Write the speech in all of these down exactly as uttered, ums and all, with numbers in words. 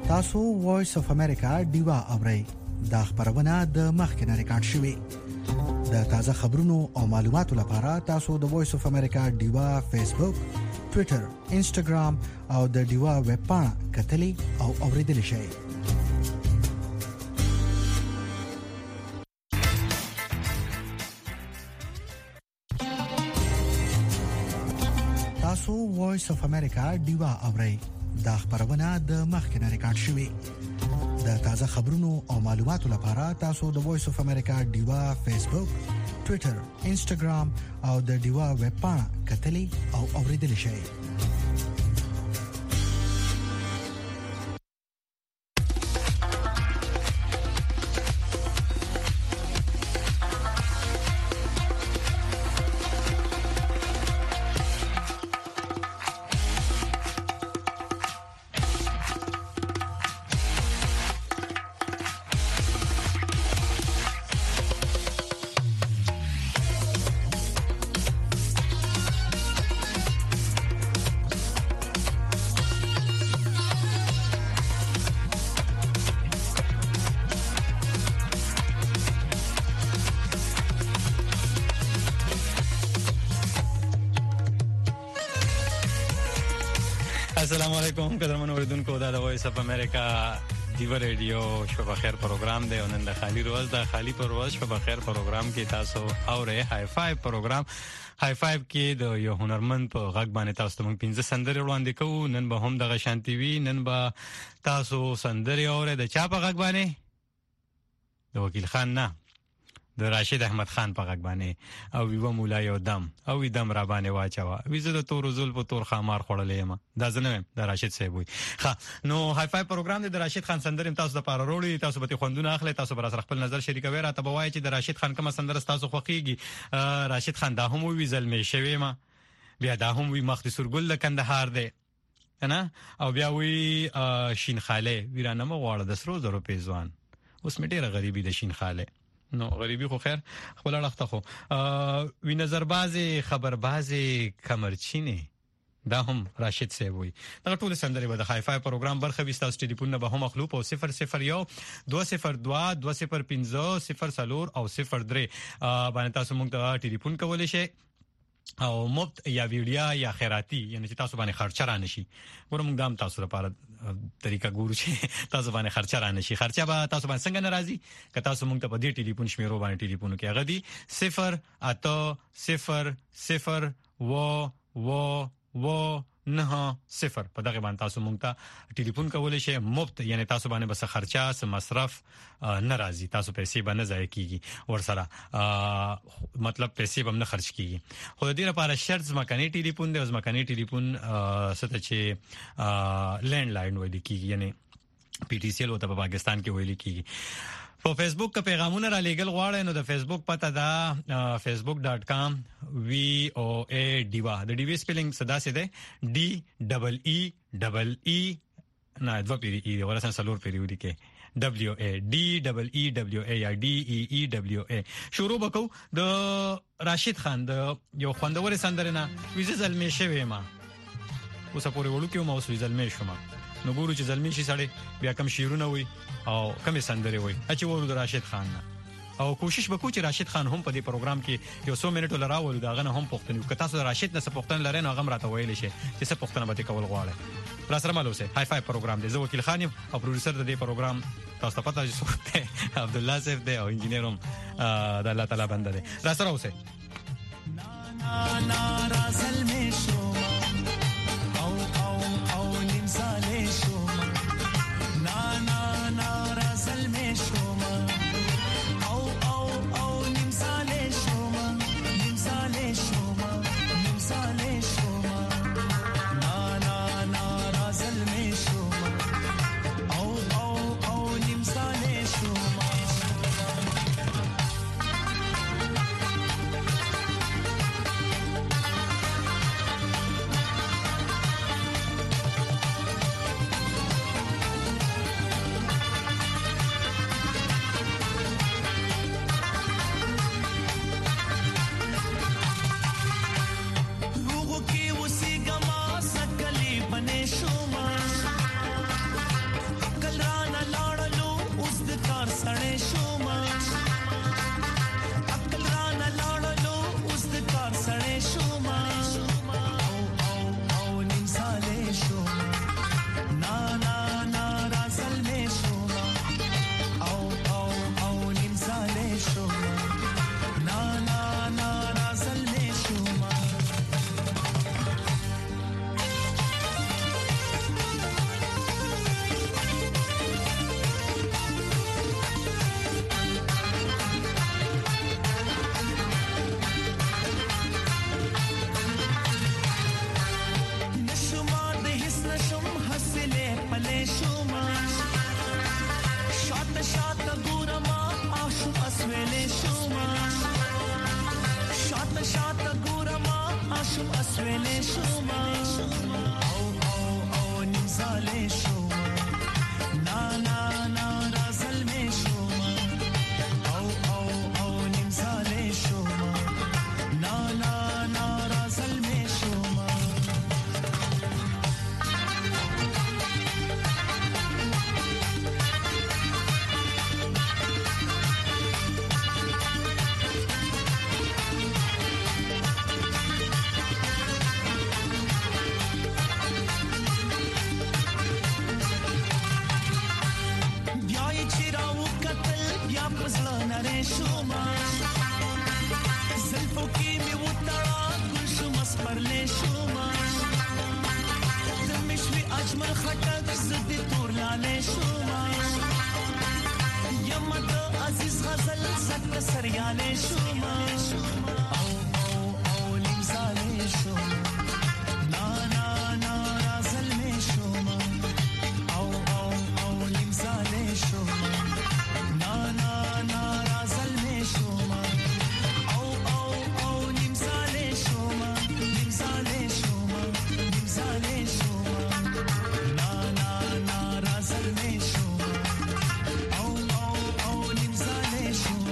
تاسو وایس اف امریکا ډیوا اورئ دا خبرونه د مخکنه ریکارډ شوې د تازه خبرونو او معلوماتو لپاره تاسو د وایس اف امریکا ډیوا فیسبوک ټوئیټر انسټاګرام او د ډیوا ویب پاڼه کتلی او اوریدلی شئ تاسو وایس اف امریکا ډیوا اورئ دا خبرونه د مخکنه ریکارډ شوې د تازه خبرونو او معلوماتو لپاره تاسو د وایس اف امریکا ډیوا فیسبوک ټوئیټر انسټاګرام او د ډیوا ویب پاڼه کتلی او اوریدلی شئ السلام علیکم قدرمن اوریدونکو دا د وایس اف امریکا دیو ریډیو شپه بخیر پروګرام دی او نن د خالی روز د خالی پر ورځ شپه بخیر پروګرام کې تاسو اورئ های فایو پروګرام های فایو کې د یو هنرمند په غږ باندې تاسو ته موږ پنځه سندرې وړاندې کوو نن به هم د غشانتی وی نن به تاسو سندرې اورئ د چا په غږ باندې د وکیل خان نه د راشد احمد خان په غږ باندې او ویو مولا یو دم او وی دم را باندې واچوا ویزه د تور زول په تور خامار خړلې ما دا زنه د راشد صاحب وي ها نو های فایو پروګرام د راشد خان سندرم تاسو د پاره وروړي تاسو به خوندونه اخلي تاسو بر سره خپل نظر شریکوي را ته بوای چې د راشد خان کوم سندر تاسو خوخيږي راشد خان دا هم وی زلمي شوی ما بیا دا هم وی مخدي سرګل د کندهار دی نه او بیا وی شین خاله ویرانه مو غواړه د سرو زرو پیزوان اوس مې ډیره غریبي د شین خاله نو غریبی خو خیر خپل اړخته خو وی نظربازي خبربازي کمرچینه دا هم راشد صاحب وي دا ټول سندري به د های فایو پروګرام برخه وستاو ټلیفون نه به هم مخلوق او صفر صفر یو دو صفر دو دو صفر پنځه صفر صفر او صفر درې باندې تاسو موږ ته ټلیفون کولای شئ او مفت یا ویډیا یا خیراتی یعنی چې تاسو باندې خرچه را نشي ورته موږ دام تاسو لپاره طریقه ګورو چې تاسو باندې خرچه را نشي خرچه به تاسو باندې څنګه ناراضي که تاسو موږ ته په دې ټلیفون شمیرو باندې ټلیفون کې هغه دی صفر اته صفر صفر و و و نه صفر په دغه باندې تاسو مونږ ته ټلیفون کولای شئ مفت یعنی تاسو باندې بس خرچه سم مصرف ناراضي تاسو پیسې باندې ضایع کیږي ورسره مطلب پیسې باندې نه خرج کیږي خو د دې لپاره شرط مکاني ټلیفون دی او مکاني ټلیفون ست چې لینډ لاین وایي کیږي یعنی پی ټی سی ایل وته په پاکستان کې ویل کیږي په فیسبوک کې پیغامونه را لېګل غواړئ نو د فیسبوک پته دا facebook dot com وی او ای ډیوا د ډیوی سپیلینګ صدا سي ده ډي ډبل ای ډبل ای نه دوه پیری ای ورسره سلور پیری ودی کې دبليو اي ډي ډبل ای دبليو اي یا ډي ای ای دبليو اي شروع وکاو د راشد خان د یو خوندور سندرنه ویزه زلمی شوی ما اوس پورې وړو کې مو اوس زلمی شوم نو ګورو چې زلمی شي سړی بیا کم شیرونه وي او کم سندري وي چې ورو د راشد خان او کوشش وکړو چې راشد خان هم په دې پروګرام کې یو څو منټو لراول دا غنه هم پښتني که تاسو راشد نه پښتن لرئ نو غم راته ویل شي چې څه پښتنه به کول غواړي را سره مالو سه های فایو پروګرام دی زه وکیل خانم او پروډوسر د دې پروګرام تاسو ته پته چې څوک دی عبد الله صاحب دی او انجینیروم د الله تعالی بنده دی را سره اوسه نا نا رازل می شو او او او نمزاله شو نا نا نا رازل می شو ویلې شوم او او او نیمزاله شوم نا نا نا رازل مې شوم او او او نیمزاله شوم نا نا نا رازل مې شوم سریاله شوم او او او نیمزاله شوم نا نا نا رازل می شوم او او او نیمزاله شوم نا نا نا رازل می شوم او او او نیمزاله شوم نیمزاله شوم نیمزاله شوم نا نا نا رازل می شوم او او او نیمزاله شوم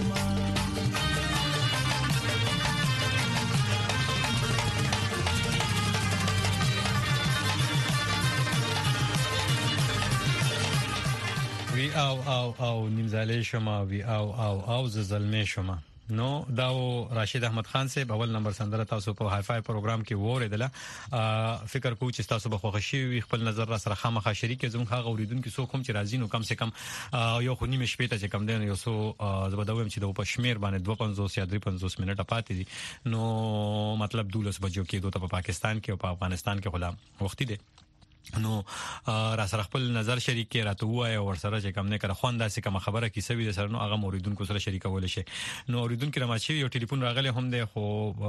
وی او او او نیمزاله شما وی او او او زلمه شما نو دا راشد احمد خان صاحب اول نمبر سندره تاسو په هاي فاي پروګرام کې وریدله فکر کوم چې تاسو به خوښ شي خپل نظر را سره خامخا شریک زموږ هغه اوریدونکو څوک هم چې راځي نو کم سے کم یو خو نیمه شپې ته چې کم دی یو سو زبدوم چې د په شمیر باندې دوه پنځوس یا درې پنځوس منټه پاتې دي نو مطلب دولس بجو کې دوه په پاکستان کې او په افغانستان کې خلا وختي دي نو را سره خپل نظر شریک کې راته وای او سره چې کوم نه کړه خواندا سي کوم خبره کې سوي د سره نو هغه موریدونکو سره شریکول شي نو اوریدونکو رماشي یو ټلیفون راغلی هم دی خو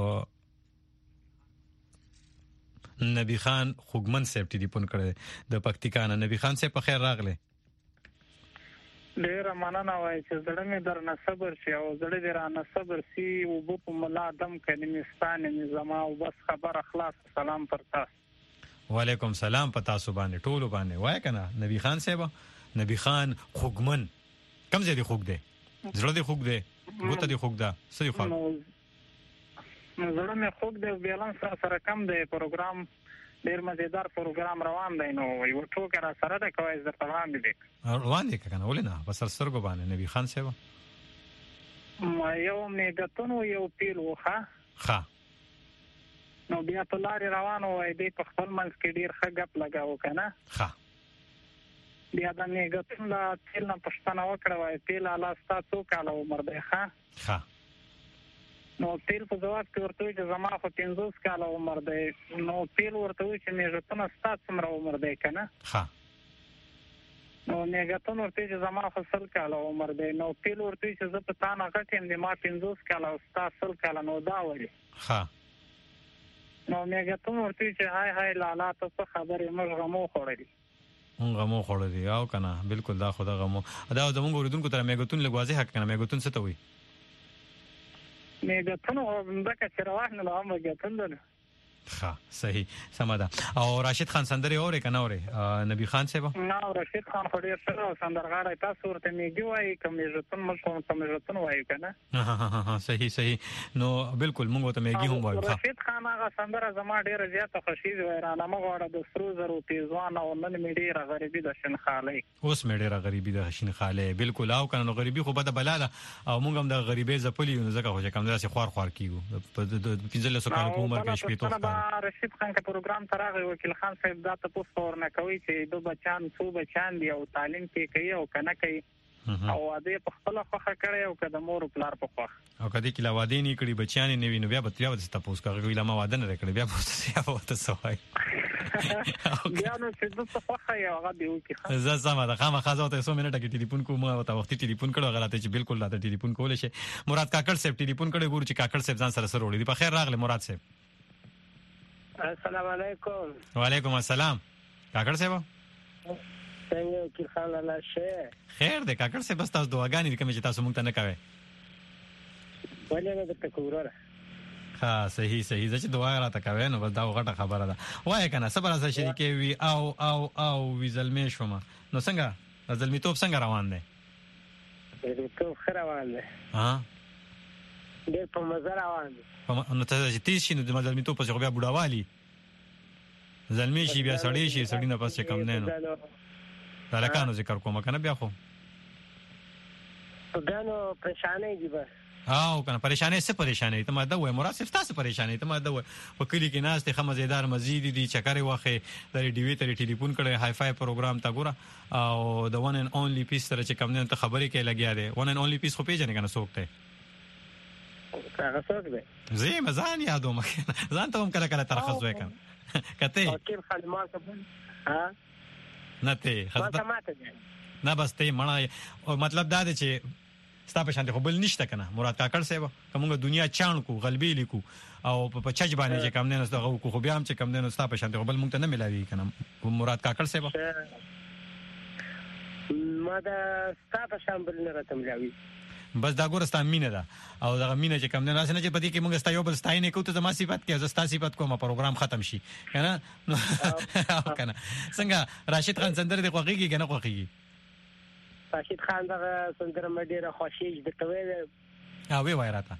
نبی خان خوګمن صاحب ټلیفون کړی د پکتیکا نه نبی خان صاحب په خیر راغله ډیر مننه وای چې زړه مې درنه صبر شي او زړه دې رانه صبر شي او په ملا دم کړي مستانه نظام او بس خبر اخلاص سلام پر تاسو وعلیکم سلام پتا سو باندې ټولو باندې وای کنه نبی خان صاحب نبی خان خوګمن کم زه دي خوګ دے زړه دي خوګ دے ګوته دي خوګ دا سړي خو زړه مې خوګ دے بیلانس سره کم دی پروګرام ډیر مزیدار پروګرام روان دی نو یو ټوکر سره د کوي زر روان دي روان دي کنه ولنه بس سرګو باندې نبی خان صاحب ما یو مې غتنو یو پیل وخه ها نو بیا په لارې روانو وای دی په خپل منځ کې ډیر ښه غپ لگاو کنه ها بیا د نیګتون لا تل نه پښتنه وکړه وای تل الله ستاسو کاله عمر دی ها ها نو تل په جواب کې ورته چې زما خو پنځوس کاله عمر دی نو تل ورته چې نیګتون ستاسو عمر عمر دی کنه ها نو نیګتون ورته چې زما خو سل کاله عمر دی نو تل ورته چې زه په تانه غټم دی ما پنځوس کاله او ستاسو سل کاله نو دا وایي ها نو میګتون ورته چې هاي هاي لالا ته څه خبرې موږ غمو خوړلې موږ غمو خوړلې او کنه بالکل دا خدا غمو دا زموږ اوریدونکو ته میګتون لګوازي حق کنه میګتون څه ته وي میګتون او دغه چرواه نه لامه میګتون نه ها صحیح سمدا او راشد خان سندره اورې کنه اورې نبی خان صاحب نو راشد خان خو ډیر سره سندرغاړی تاسو ورته میګي وای کوم میګتون مخ کوم میګتون وای کنه ها ها ها صحیح صحیح نو بالکل موږ ته میګي هم وای راشد خان هغه سندره زما ډیر زیاته خوشي وای را نه مغواړه د سترو زرو پیزوان او نن می ډیر غریبي د شنخالي اوس می ډیر غریبي د شنخالي بالکل او کنه غریبي خو بده بلاله او موږ هم د غریبي زپلی نو ځکه خو کوم ځای خوار خوار کیو په پنځله سو کال عمر کې شپې توخه رشید خان کا پروګرام تراغه وکیل خان صاحب دا ته پوسټ ورنه کوي چې دو بچان څو بچان دی او تعلیم کې کوي او کنه کوي او واده په خپل خوخه کړي او کده مور پلار په خوخ او کدی کله واده نه کړي بچیان نه ویني بیا به تریاو د تاسو کوي لا ما واده نه کړی بیا به تاسو سوای بیا نو چې د څه خوخه یو هغه دی وکي زه سم ده خامہ خازه ته سو منټه کې ټلیفون کوم او ته وخت ټلیفون کړو غلطه چې بالکل لا ته ټلیفون کول شي مراد کاکړ صاحب ټلیفون کړي ګور چې کاکړ صاحب ځان سره سره وړي په خیر راغله مراد صاحب السلام علیکم وعلیکم السلام کاکړ صاحب څنګه کی خاله لا شه خیر دې کاکړ صاحب بس تاسو دعاګانې کوم چې تاسو مونږ ته نه کوي ولې نه د تکوره ها صحیح صحیح چې دعا راته کوي نو بس دا غټه خبره ده وای کنه صبر سره شریکې وی او او او وی زلمی شوم نو څنګه زلمی توپ څنګه روان دی زلمی توپ خره روان دی ها ډېر په مزه روان دی نو ته چې تیز شي نو د زلمی توپ څخه بیا بوډاوالي زلمی شي بیا سړی شي سړی نه پس کم نه نو تلکانو ذکر کوم کنه بیا خو غانو پریشانې دي بس او کنه پریشانې څه پریشانې ته ما دا وای مراد صرف تاسو پریشانې ته ما دا وای په کلی کې ناس ته خمزیدار مزید دي چکرې واخې د ډي وی ته ټلیفون کړي هاي فای پروګرام تا ګوره او د ون ان اونلی پیس سره چې کوم نه ته خبرې کې لګیا دي ون ان اونلی پیس خو پیژنې کنه څوک ته هغه څوک دی زه مزان یادو مخه ځان ته هم کله کله ترخص وای کنه کته اوکې خدمات ها نه ته خدمت نه بس ته مړه مطلب دا دی چې ستا په شان ته خپل نشته کنه مراد کاکړ صاحب کومه دنیا چاڼ کو غلبي لیکو او په چج باندې چې کم نه نستغه کو خو بیا هم چې کم نه نستا په شان ته خپل مونږ ته نه ملاوي کنه مراد کاکړ صاحب ما دا ستا په شان بل نه راته ملاوي بس دا ګورستا مینه ده او دا مینه چې کم نه راځي نه چې پدې کې مونږ ستا یو بل ستای نه کوته زما صفات کې زستا صفات کوم پروګرام ختم شي کنه کنه څنګه راشد خان سندر دی خوږیږي کنه خوږیږي راشد خان دغه سندره مې ډېره خوښیږي د کوي او وی وای راته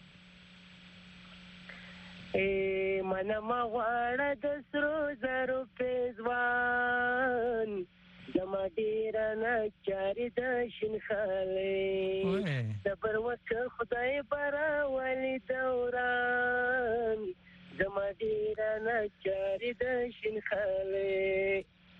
ای منما غواړه د سرو زرو پېزوان زما ډېره ناچارې د شینخالۍ صبر وکړه خدای به راولي دوران زما ډېره ناچارې د شینخالۍ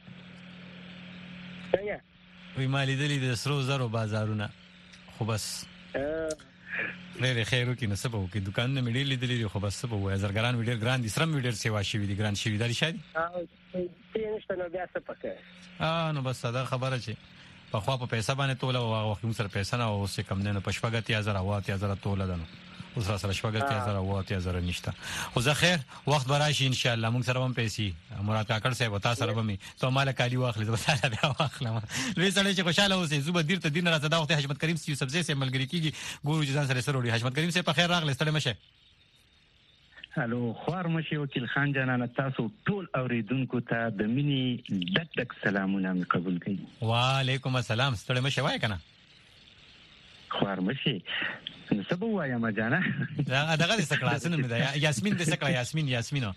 څنګه وی مالی دلی د سرو زرو بازارونه خو بس ډېر خیر وکي نو سبا وکي دکان نه مړي لیدلې خو بس سبا وای زرګران ویډیو ګران دي سرم ویډیو سیوا شي وی دي ګران شي دي شادي او تینشته نو بیا څه پکې اه نو بس دا خبره چې په خوا په پیسې باندې توله او وخت موږ سره پیسې نه او څه کم نه په شپږ هزار او اتیا هزار توله ده نو اوس را سره شپږ هزار او اتیا هزار نشته خو زه خیر وخت براشي ان شاء الله موږ سره هم پیسې مراد کاکړ صاحب تاسو سره به می ته مال کالی واخلې زه سره بیا واخلم لوی سره چې خوشاله اوسې زوب دیر ته دین راځه دا وخت حشمت کریم سیو سبزی سه ملګری کیږي ګورو ځان سره سره وړي حشمت کریم سه په خیر راغله ستړي مشه هالو خوار مشه وکیل خان جانانه تاسو ټول اوریدونکو ته د مینی دک دک سلامونه قبول کړئ وعلیکم السلام ستړي مشه وای کنه خوار مشه سبو وایا ما جانا دا دغه د سکلاسنه مې ده یاسمین د سکلا یاسمین یاسمینو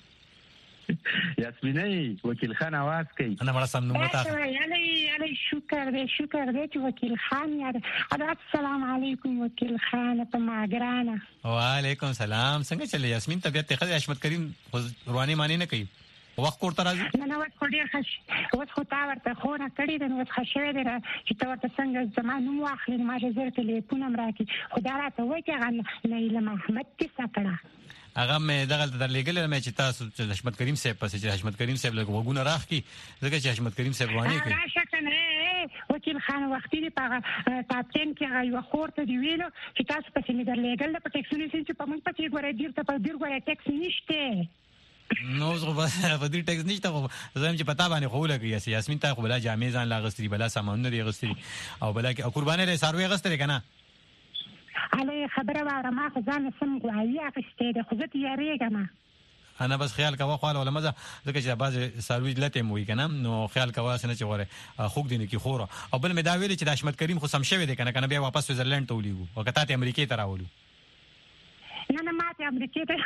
یاسمینای وکیل خان आवाज کوي انا مړه سم نوم ته یعنی یعنی شکر دې شکر دې چې وکیل خان یاره السلام علیکم وکیل خان په ماګرانه وعلیکم السلام څنګه چلی یاسمین طبيعت ته حشمت کریم رواني معنی نه کوي وخت کوړه راځي نه نو وخت ډیر خش وخت خو تا ورته خو نه کړی د نو خښوي دی چې تا ورته څنګه زمانو واخلې ما زه ته لیکونه راکې خدا راته وایي چې لیلا محمد کی سکړه هغه مې دغه درلېګل مې چې تاسو چې حشمت کریم صاحب پسې چې حشمت کریم صاحب له وګونه راخي ځکه چې حشمت کریم صاحب وانی کوي راشه کنه وکیل خان وختي دی په تاپټین کې هغه یو خورته دی ویلو چې تاسو پسې مې درلېګل په ټیکسونی چې په موږ پسې ګورې ډیر ته په ډیر ګورې ټیکس نشته نو زه په دې ټیکس نشته خو زه هم چې پتا باندې خو لګي یاسمین ته خو بلا جامې ځان لاغستري بلا سامان نه غستري او بلا کې قربانې لري ساروي غستري کنه علي خبره واره ما خو ځان سم غوايي اخستې ده خو زه تیارېږم انا بس خیال کوا خو ولا مزه ځکه چې باز ساروي لته مو کنه نو خیال کوا سنه چې وره خوګ دینه کې خوره او بل مې دا ویل چې د حشمت کریم خو سم شوی دی کنه کنه بیا واپس سویزرلند ته ولیږو وکړه ته امریکای ته راولو نه نه ما ته امریکای ته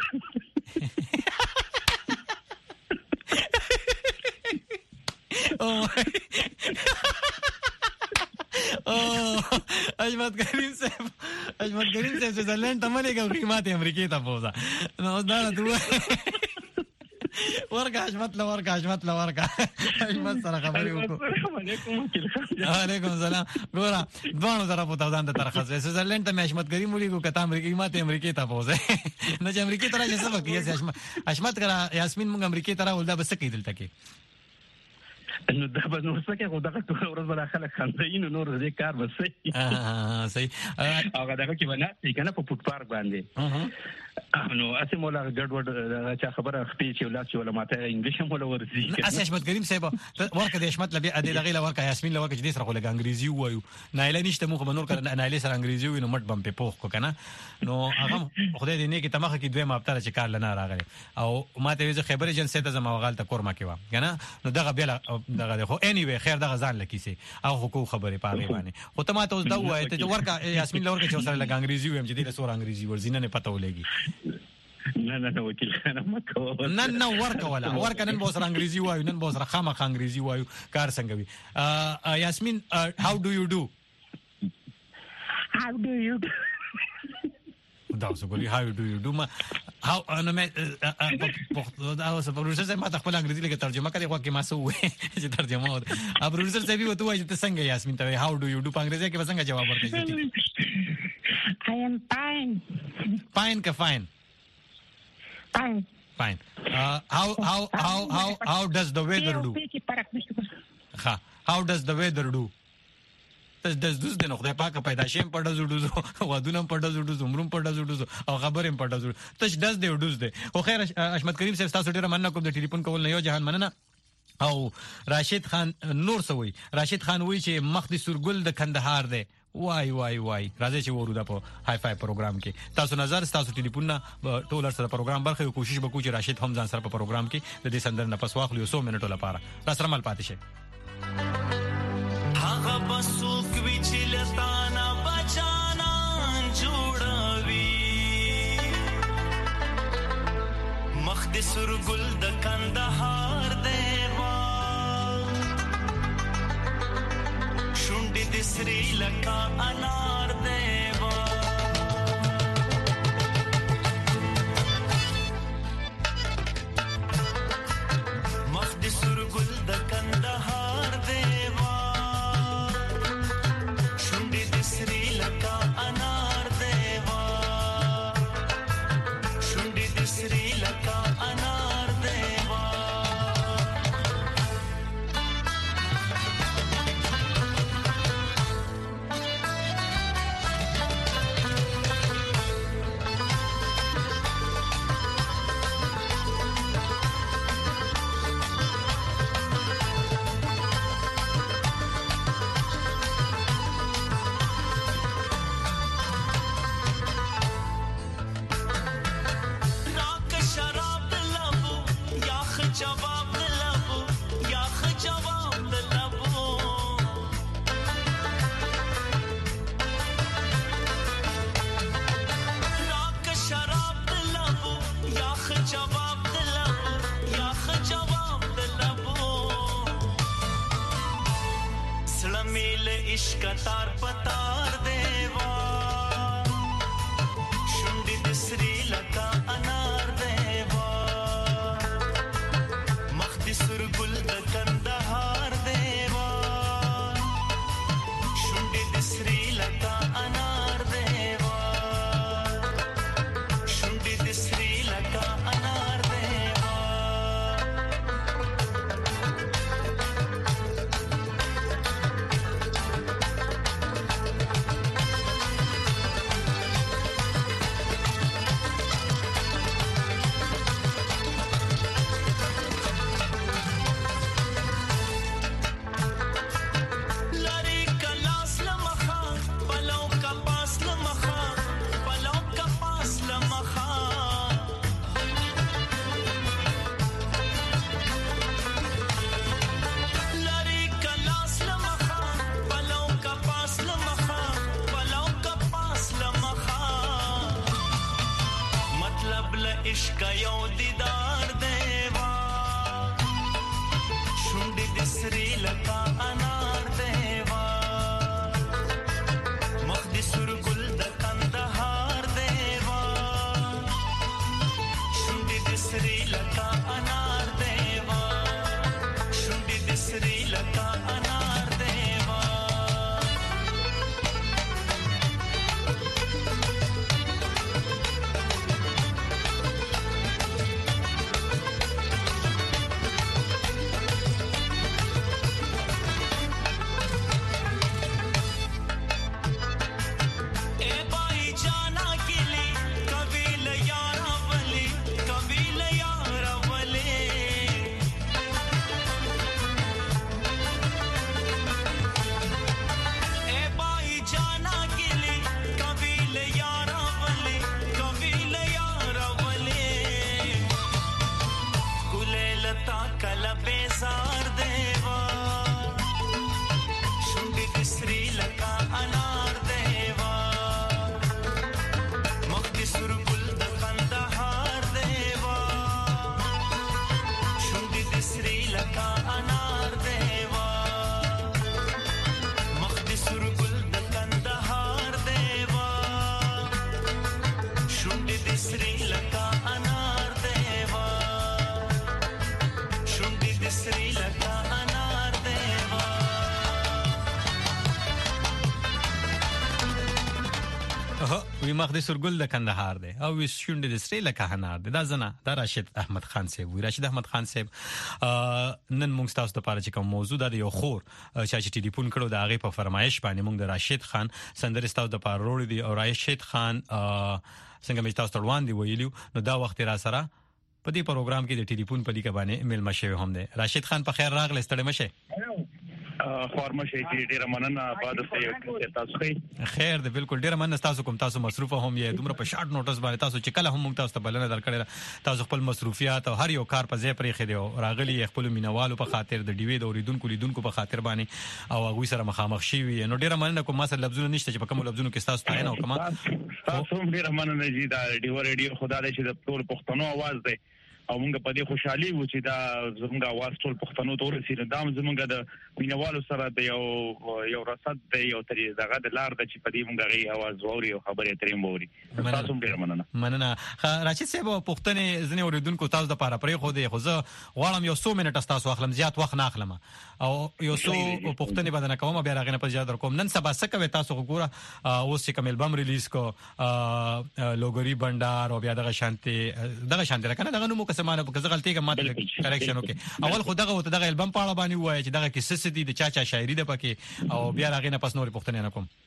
او او حشمت کریم صاحب حشمت کریم صاحب سویزرلند ته ملګری او قیمت امریکای ته پوزا نو دا دوه ورکا حشمت لا ورکا حشمت لا ورکا حشمت سره خبرې وکړو وعلیکم السلام ګورا دوه زره په تاوان د ترخص سویزرلند ته حشمت کریم ولګو کته امریکای ماته امریکای ته پوزا نه چې امریکای ته راځي سبا کې حشمت حشمت کرا یاسمین موږ امریکای ته راول دا بس کې دلته کې نو دا به نو څه کې خو دغه ټول ورځ به خلک خندای نو نور دې کار به صحیح ها صحیح هغه دغه کې باندې کنه په فوټ پارک باندې نو اسه مولا ګډوډ چې خبره خپې چې ولات چې ولا ماته انګلیش هم ولا ورزي اسه حشمت کریم صاحب ورکه د حشمت لبي ادي دغه ورکه یاسمین لورکه چې دې سره ولګ انګریزي وایو نایله نشته مو خبرور کړه نایله سره انګریزي وینو مټ بم په پوخ کو کنه نو هغه خدای دې نه کې تمخه کې دوه ماپتره چې کار لنه راغلی او ماته ویزه خبره جن سه ته زما وغالته کورما کې و کنه نو دغه بیل دغه خو اني وي خیر دغه ځان لکی سي او حقوق خبره پاره باندې خو ته ماته اوس دا وایې ته ورکه یاسمین لورکه چې سره لګ انګریزي ویم چې دې سره انګریزي ورزینه نه پته ولګي نه نه وکیل خانه مکو نه نه ورکه ولا ورکه نن بوسر انګریزي وایو نن بوسر خامخ انګریزي وایو کار څنګه وي یاسمین how do you do how do you do دا څه کوي how do you do ما how انا ما دا اوس په روسي ځای ما ته خپل انګریزي لګه ترجمه کړې خو کې ما سو چې ترجمه و اب روسي ځای به وته وایي چې څنګه یاسمین ته how do you do په انګریزي کې څنګه جواب ورکړي I am fine fine ka fine fine fine uh, how how how how how does the weather do ha how does the weather do تاسو د دوز د نو خدای پاک پیدا شیم پړه زړو ودونم پړه زړو زمروم پړه زړو او خبرم پړه زړو تاسو داس دی دوز دی خو خیر حشمت کریم صاحب تاسو ډیر مننه کوم د ټلیفون کول نه یو جهان مننه او راشد خان نور سوي راشد خان وی چې مخدي سورګل د کندهار دی وای وای وای راځي چې ورو د په هاي فاي پروګرام کې تاسو نظر تاسو ټلیفون نه ټولر سره پروګرام برخه کوشش وکړو چې راشد هم ځان سره په پروګرام کې د دې سندر نه پس واخلو یو څو منټو لپاره را سره مل پاتې شي هغه بسوک وی چې لتانا بچانا جوړوي مخدي سورګل د کندهار دیوا شونډې د سری لکا انار دیوا مخدي سورګل د کندهار دیوا شونډې د سری لکا انار دیوا شونډې د سری لکا انار دیوا جواب دلبو یا خ جواب دلبو راک شراب دلبو یا خ جواب دلبو یا خ جواب دلبو سلمیل عشق تار پتار دیوا شونډې د سری لکا انار دیوا سرګل د کندهار دیوا شونډې د سری لکا انار دیوا شونډې د سری لکا انار دیوا عشق یو دیدار دیوا شونډې د سری لکا انار دیوا مخ د سورګل د کندهار دیوا شونډې د سری لکا انار دیوا شونډې د سری لکا انار دیوا ए भाई जाना के लिए कभी ल यार لتا کلا بیزار دیوا شونډې د سری لکا انار دیوا مخ د سرګل د کندهار دیوا شونډې د سری لکا انار دیوا مخ د سرګل د کندهار دیوا شونډې د سری لکا انار دیوا شونډې د سری لکا انار دیوا وی مخ د سرګل د کندهار دی او وی شونډې د سری لکه انار دی. دا زنه دا راشد احمد خان صاحب وی راشد احمد خان صاحب نن موږ تاسو ته پاره چې کوم موضوع د یو خور چې ټلیفون کړو د هغه په فرمایش باندې موږ د راشد خان سندر تاسو د پاره وروړي دی او راشد خان څنګه مې تاسو ته وړاندې ویلو نو دا وخت را سره په دې پروګرام کې د ټلیفون په لیکه باندې ایمیل مشه هم دی. راشد خان په خیر راغلی ستړي مشه فارمشه چې ډیره مننه بعد سه تاسو خیر دی بالکل ډیره مننه تاسو کوم تاسو مصروفه هم یې دومره په شارټ نوټس باندې تاسو چې کله هم موږ تاسو ته بلنه درکړه تاسو خپل مصروفیات او هر یو کار په ځای پرې خېدو راغلی خپل مینوالو په خاطر د ډیوی د اوریدونکو لیدونکو په خاطر باندې او هغه سره مخامخ شي نو ډیره مننه کوم ما سره لفظونه نشته چې په کوم لفظونو کې تاسو ته نه کوم تاسو ډیره مننه چې دا ډیو ریډیو خدای دې چې د ټول پښتنو आवाज دی او موږ په دې خوشحالي و چې دا زموږ आवाज ټول پښتنو ته ورسېږي دا زموږ د مینوالو سره د یو یو رصد دی یو طریق دغه د لار د چې په دې موږ غي आवाज ووري او خبرې ترې موري تاسو ډیر مننه مننه راشد صاحب پښتنې ځنې اوریدونکو تاسو د پاره پرې خو دې خو زه غواړم یو څو منټه تاسو اخلم زیات وخت نه اخلم او یو څو پښتنې بدنه کوم بیا راغنه په یاد کوم نن سبا څه کوي تاسو وګوره اوس چې کوم البم ریلیز کو لوګری بندر او بیا دغه شانتي دغه شانتي راکنه دغه نو سمانه په ځل غلطي کې ماته کریکشن وکي اول خو دغه وته دغه البم پاړه باندې وای چې دغه کیسه سدي د چا چا شاعري ده پکې او بیا راغینه پس نور پښتنه نه کوم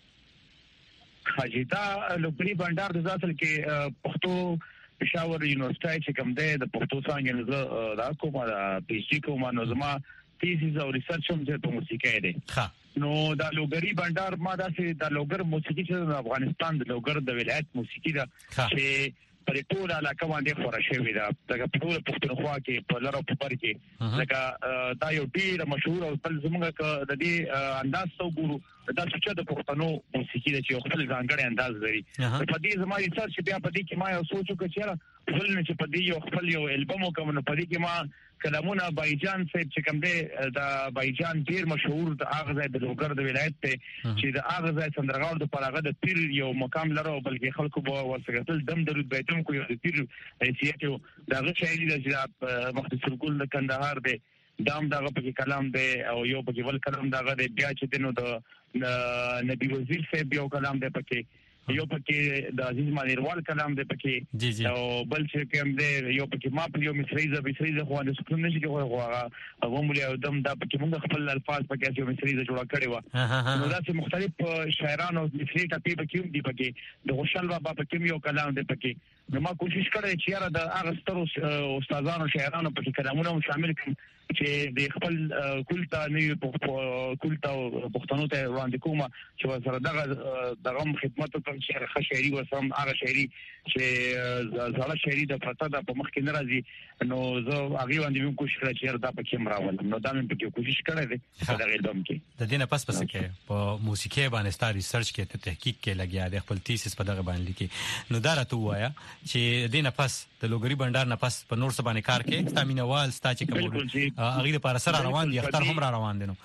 حاجی دا لوګری بندر د ځاتل کې پښتو پېښور یونیورسيټي چې کوم ده د پښتو څنګه نه دا کومه پی ایچ ډي کومه نو زما تیزیس او ریسرچ هم زه په موسیقۍ ده نو دا لوګری بندر ما داسې د لوګر موسیقي چې د افغانستان د لوګر د ولایت موسیقي ده چې پر ټول علاقه باندې خورا شوی دا د ټول پښتونخوا کې په لارو په بر کې لکه دا یو ډیر مشهور او بل زموږ د دې انداز تو ګورو دا چې د پښتنو موسیقي د یو خپل ځانګړی انداز لري په دې زموږ ریسرچ بیا په دې کې ما یو سوچ وکړ چې خپل نه چې په دې یو خپل یو البم کوم نو په دې کې ما کلامونه بایجان صاحب چې کوم دی د بایجان ډیر مشهور د اغه ځای د لوګر د ولایت ته چې د اغه ځای سندرغاړو د پرغه د پیر یو مقام لرو بلکې خلکو به ورسګتل دم درود بیتم کو یو د پیر حیثیت دغه شاعري د مختصر ګل د کندهار دی دام دغه په کلام دی او یو په ول کلام دغه دی بیا چې دنو د نبی وزیر صاحب یو کلام دی پکې یو پکې د عزیز مانیروال کلام دی پکې او بل چې کوم دی یو پکې ما په یو مصریزه مصریزه خو د سکون نشي کوي خو هغه ومولي او دم دا پکې موږ خپل الفاظ پکې یو مصریزه جوړ کړی و نو دا چې مختلف شاعرانو د مصری ټاپي پکې دی پکې د خوشال بابا پکې یو کلام دی پکې نو ما کوشش کړی چې یاره د هغه سترو استادانو شاعرانو پکې کلامونه شامل کړم چې د خپل کولتا نه کولتا پښتنو ته وړاندې کومه چې سره دغه دغه خدمت ته چې شاعري وسم هغه شاعري چې زړه شاعري د پتا د په مخ کې ناراضي نو زه هغه باندې کوم کوشش کړی چې دا پکې مراول نو دا مې پکې کوشش کړی دی دا غیر دم کې د دینه پس پس کې په موسیقي باندې ستاري ریسرچ کې ته تحقیق کې لګیا د خپل تیسیس په دغه باندې کې نو دا راته وایا چې دینه پس د لوګری بندر نه پس په نور څه باندې کار کې استامینوال ستا چې کوم هغه لپاره سره روان دي اختر هم را روان دي نو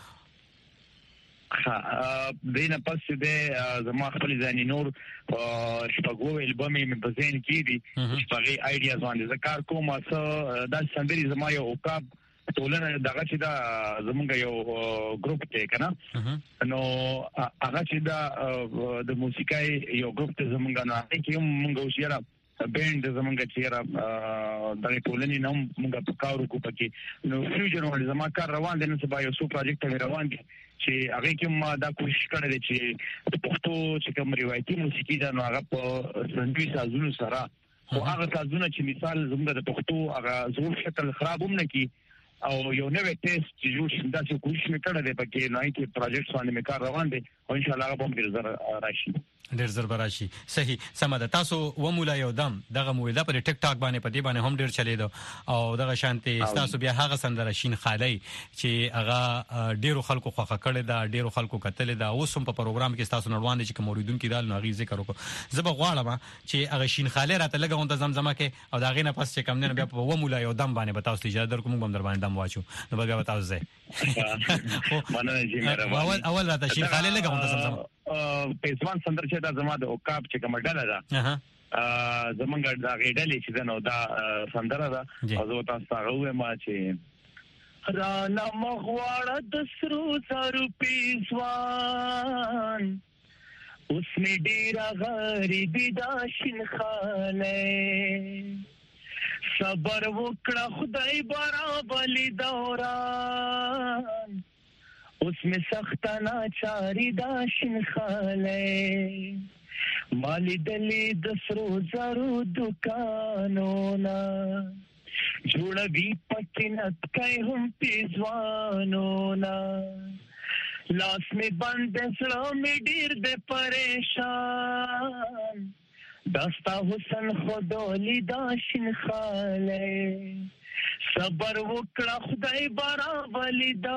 ها دینه پس دې زما خپل ځاني نور شپږو البم مې په ځین کې دي شپږي آیډیاز باندې ذکر کوم څه د سندري زما یو اوقاب ټولنه دغه چې دا زمونږ یو ګروپ دی کنه نو هغه چې دا د موسیقۍ یو ګروپ ته زمونږ نه کې موږ وشيره بینډ زمونږ چې را د ټولنې نوم موږ په کار وکړو پکې نو فیوجن ولې زما کار روان دي نو سبا یو څو پروژیکټ روان دي چې هغه کې ما دا کوشش کړې چې د پښتو چې کوم روایتي موسیقي دا نو هغه په سندري سازونو سره او هغه سازونه چې مثال زموږ د پښتو هغه ظروف شکل خراب هم نه کی او یو نوې ټیسټ چې جوړ شنده چې کوشش وکړه د پکې نه کې پروجیکټ باندې کار روان دي او ان شاء الله به هم ډیر زر راشي ډیر زر براشي صحیح سمه ده تاسو و مولا یو دم دغه مویده پر ټیک ټاک باندې پدی باندې هم ډیر چلیدو او دغه شانتي تاسو بیا هغه سندره شین خالي چې هغه ډیرو خلکو خوخه کړی دا ډیرو خلکو کتل دا اوس هم په پروګرام کې تاسو نړوان دي چې موریدون کې دال نو غي ذکر وکړو زه به غواړم چې هغه شین خالي راته لګون ته زمزمه کې او دا غینه پس چې کم نه بیا په و مولا یو دم باندې به تاسو اجازه در کوم بم در باندې دم واچو نو بیا به تاسو زه مننه چې مهرباني اول اول راته شین خالي لګون ته زمزمه پېسوان سندر چې دا زما د اوقاف چې کومه ډله ده ا زمونږ د غېډلې چې نو دا سندره ده او زه تاسو ته وایم چې رانا مغواړه د سرو زرو پېسوان اوس می ډیر غریبی دا شین خاله صبر وکړه خدای برابر دوران اوس می سخت ناچاری دا شین خاله مالی دلی د سرو زرو دکانونا جوړوي پټنت کای هم پیزوانونا لاس می بند سړو می ډیر د پریشان داستا حسن خودولی دا شین خاله صبر وکړه خدای برابر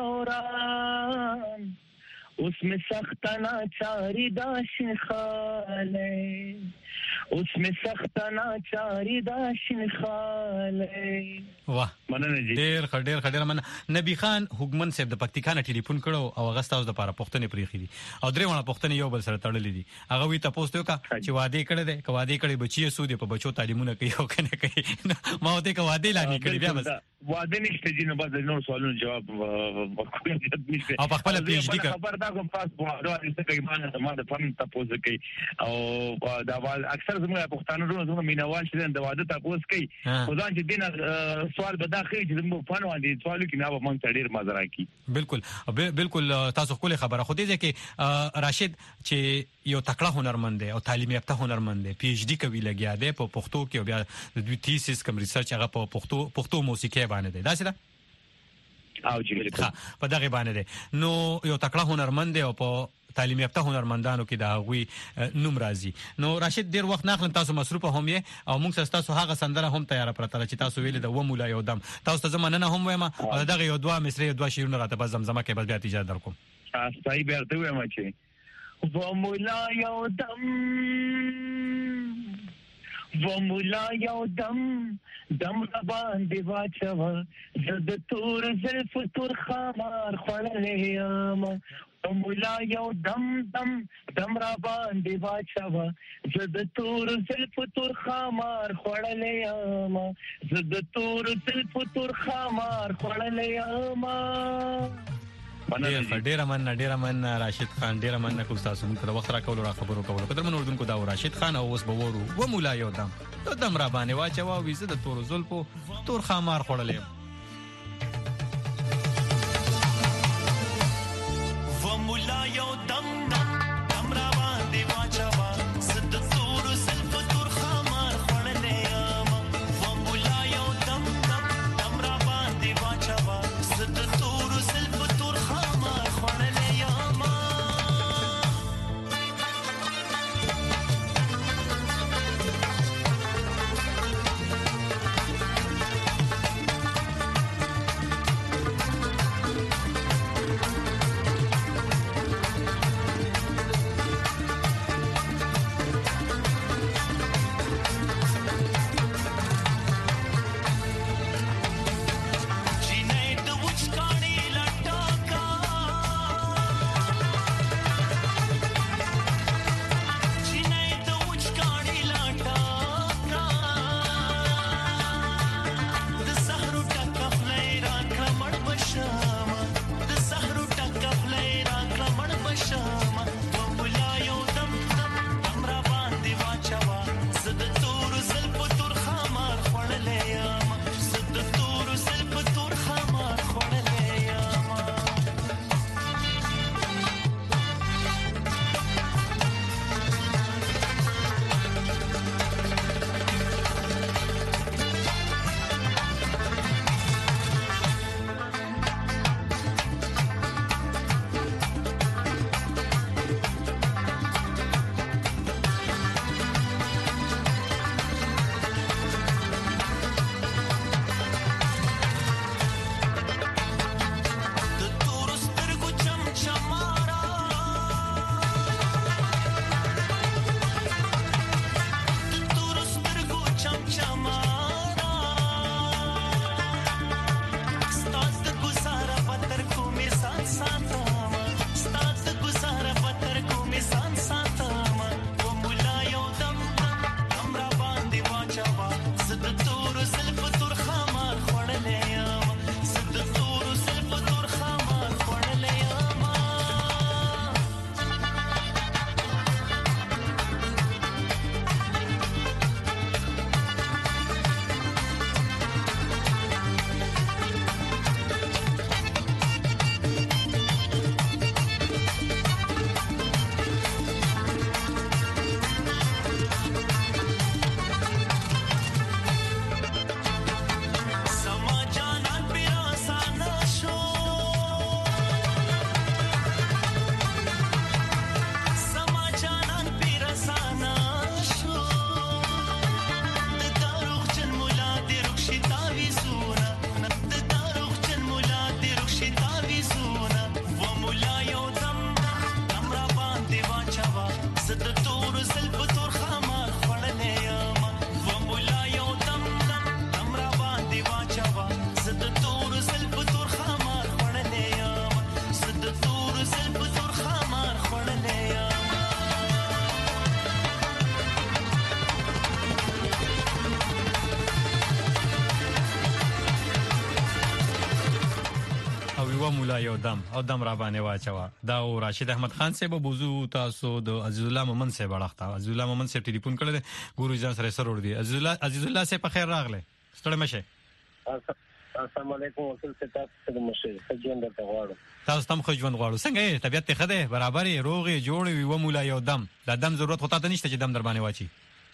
دوران اوس می سخت ناچاری دا شین خاله اوس می سخت ناچاری دا شین خاله واه مننه جی ډیر خډیر خډیر من نبی خان حکمن صاحب د پکتیکا نه ټلیفون کړو او هغه تاسو د لپاره پښتنې پریخي دي او درې ونه پښتنې یو بل سره تړلې دي هغه وی تاسو ته کا چې وعده کړی دی که وعده کړی بچي سودې په بچو تعلیمونه کوي او کنه کوي ما وته کا وعده لانی کړی بیا بس وعده نشته جی نه بس نور سوالونو جواب نشته او په خپل پی ایچ ډی کا خبر دا کوم پاس په اړه چې کوي مان ته ما د فن تاسو کوي او دا اکثر زموږ پښتانه ورونو مینوال چې د واده تاسو کوي خو ځان چې دینه سوال به داخلي چې موږ فن باندې سوالو کې نه به مونږ ډیر مزه راکړي بالکل بالکل تاسو خپل خبره خو دې چې راشد چې یو تکړه هنرمند دی او تعلیم یافته هنرمند دی پی ایچ ډی کوي لګیا دی په پښتو کې او بیا د دوی تھیسس کوم ریسرچ هغه په پښتو پښتو موسیقي باندې دی دا څه ده او چې په دغه باندې دی نو یو تکړه هنرمند دی او په تعلیم یافته هنرمندانو کې دا غوي نوم راځي نو راشد ډیر وخت ناخلم تاسو مصروفه هم یې او موږ تاسو هغه سندره هم تیار پرته چې تاسو ویل د و مولا یو دم تاسو ته زمانه هم وایم او دغه یو دوا مصری دوا شیرونه راته بس زمزمه کې بس بیا اجازه درکوم صحیح به ته وایم چې و مولا یو دم و مولا یو دم دم را باندې واچو زد تور زلف تور خمار خړلې و مولا یو دم دم دم را باندې واچو زد تور زلف تور خمار خړلې زد تور زلف تور خمار خړلې ډیر ډیر من ډیر من راشد خان ډیر من کو تاسو موږ د وخت را کول را خبرو کول قدر من اردن کو دا راشد خان او اوس بورو و مولا یو دم ته دم را باندې واچو او ویزه د تور زلفو تور خمار خړلې و مولا یو دم دم را باندې واچو زد تور زلفو تور خمار خړلې و مولا یو دم دم را باندې واچو زد تور زلفو تور خمار خړلې ما و مولا یو دم او دم را باندې واچوا دا او راشد احمد خان صاحب بوزو تاسو د عزیز الله مومن صاحب اړخته عزیز الله مومن صاحب ټلیفون کړل ګورو ځان سره سره ور دي عزیز الله عزیز الله صاحب په خیر راغله ستړي مشه السلام علیکم وصل ستاسو ته مشه ژوند ته غواړم تاسو تم خو ژوند غواړو څنګه طبيعت ته خده برابرې روغې جوړې و مولا یو دم دا دم ضرورت خو ته نشته چې دم در باندې واچي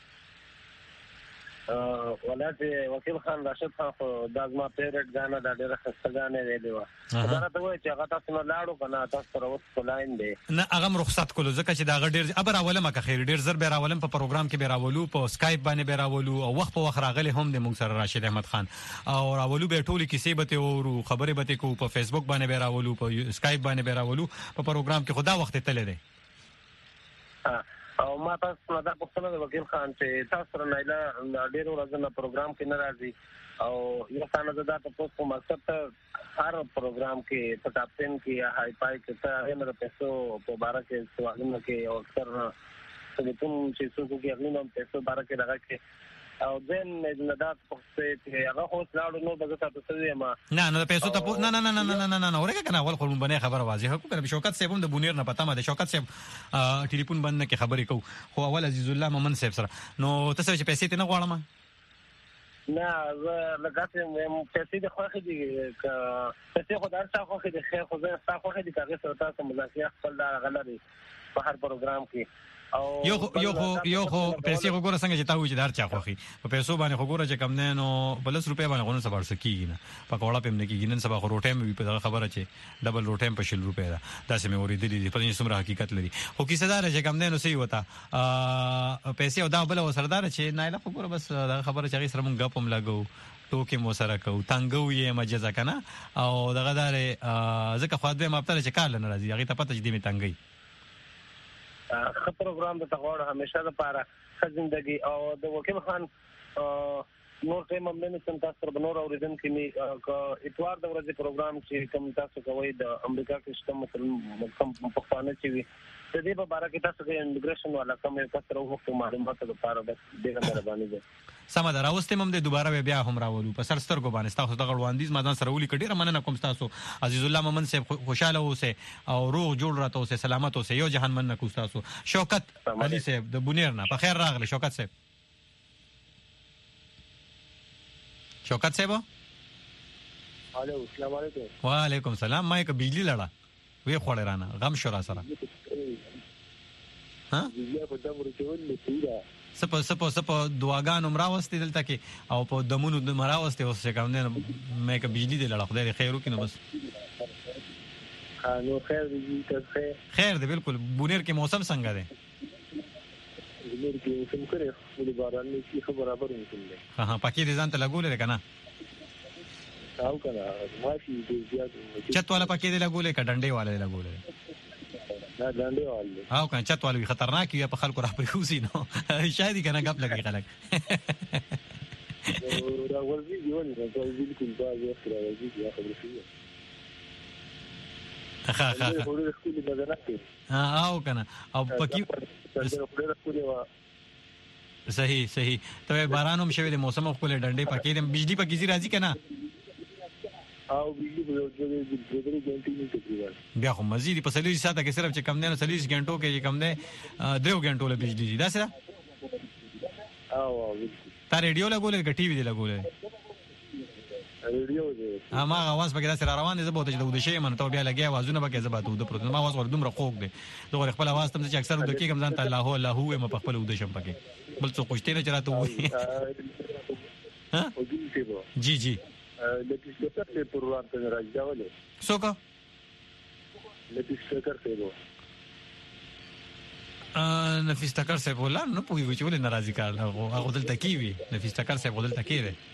ولادي وکیل خان راشد خان خو د ازما پیرټ غانا د ډېر خستګانې ویلې و دا ته وایي چې هغه تاسو نه لاړو کنه تاسو سره اوس کلاین دی نه هغه رخصت کولو ځکه چې دا ډېر ابر اوله مکه خیر ډېر زر به راولم په پروګرام کې به راولو په سکایپ باندې به راولو او وخت په وخت راغلي هم د مونږ سره راشد احمد خان او راولو به ټولي کیسې به ته او خبرې به ته کو په فیسبوک باندې به راولو په سکایپ باندې به راولو په پروګرام کې خدا وخت تللی دی او ما تاسو نه دا پوښتنه د وکیل خان چې تاسو سره نه ډېر ورځې پروګرام کې نه راځي او یو څنګه دا تاسو په مقصد هر پروګرام کې په ټاپ ټین کې هاي پای کې ته نه پیسو په بارا کې سوالونه کې او اکثر څه کوم چې څه کې اغلینم پیسو بارا کې راغی کې او ځین نه دا پوښتنه چې هغه خو لاړو نو دغه تاسو ته ما نه نه پیسو ته نه نه نه نه نه نه نه ورګه کنه اول خو باندې خبر واضح کو کنه شوکت صاحب هم د بونیر نه پتا ما د شوکت صاحب ټلیفون باندې کې خبرې کو خو اول عزیز الله مومن صاحب سره نو تاسو چې پیسې ته نه غواړم نه لکه مې پیسې د خوخه دي ک پیسې خو دا څه خوخه دي خیر خو زه څه خوخه دي کاغذ سره تاسو مذاکره خپل دا غلري په هر پروګرام کې یو یو یو خو پیسې وګوره څنګه چې تاسو چې دار چا خوخي په پیسو باندې وګوره چې کم نه نو بلس روپے باندې غوڼه سبا سکیږي نه پکوړه پم نه کیږي نن سبا خو روټه مې په خبره چې ډبل روټه په شل روپے دا داسې مې ورېدلې په دې سمره حقیقت لري خو کیسه دار چې کم نه نو صحیح وتا پیسې او دا بل وسردار چې نه لا وګوره بس دا خبره چې سره مونږ غپم لګو ټوکې مو سره کو تنګو یې مجزا کنه او دغه دار ځکه خو دې مابطل چې کار نه راځي هغه ته پته چې دې می تنګي خ پروګرام د تغوړ همیشه لپاره ښه ژوندۍ او د وکیل خان نور ټیم هم نه سم تاسو پر نور اوریدن کې می اتوار د ورځې پروګرام چې کوم تاسو کوي د امریکا کې سیستم کوم په خانه چې وي د دې په اړه کې تاسو کې انټیګریشن والا کوم یو تاسو وروسته معلومات لپاره بس ډیره مهرباني ده سم ده راوستم هم د دوباره بیا هم راولو په سر سترګو باندې تاسو ته غړواندیز مازان سره ولي کډیره مننه کوم تاسو عزیز الله مومن صاحب خوشاله اوسه او روغ جوړ راته اوسه سلامت اوسه یو جهان مننه کوم تاسو شوکت علي صاحب د بونیر نه په خیر راغله شوکت صاحب شوکت صاحب الو السلام علیکم وعلیکم السلام ما یک بجلی لړه وی خوړ رانه غم شورا سره ها بیا په دمر کې ولې پیدا سپو سپو سپو دواګان عمراوستي دلته کې او په دمونو د مراوستي اوس چې کوم نه مې ک بجلی دی لړ خدای خیر وکړي نو بس نو خیر دی ته خیر دی بالکل بونیر کې موسم څنګه دی بونیر کې موسم کړي خو باران نه کی برابر موسم دی ها ها پکې دي ځان ته لګولې کنه او کنه ماشي دی زیات چت والا پکې دی لګولې ک ډنډې والا دی لګولې دا ډنډې والے او کنه چت والا خطرناک وي په خلکو را پریوسی نو شاید کنه غپ لګي خلک دا ورزي دی ونه دا بالکل دا یو خبره راځي یا خبره شي ها ها ها او کنه او پکې صحیح صحیح ته بارانوم شوی د موسم خپل ډنډې پکې د بجلی پکې زی راځي کنه او بجلی په دې د غنټې نه تقریبا بیا خو مزید په سلیز ساته کې صرف چې کم نه سلیز غنټو کې کم نه درو غنټو له بجلی دي دا سره او تا ریډیو لګولې ک ټي وی دی لګولې ریډیو دی اما आवाज پکې سره روان دي زبوت چې د ودشي من ته بیا لګي आवाजونه پکې زبات ود پروت ما आवाज ور دومره خوګ دي دوه خپل आवाज تم چې اکثر د کې کم ځان ته الله الله هو ما خپل ودشم پکې بل څه خوشته نه چراته وي ها جی جی لکه څه ته پر ورته راځي دا ولې څوک لکه څه کوي ا نفیس تکر سے بولا نو پوي چې ولې ناراضي کار هغه دلته کی وی نفیس تکر سے دلته کی دی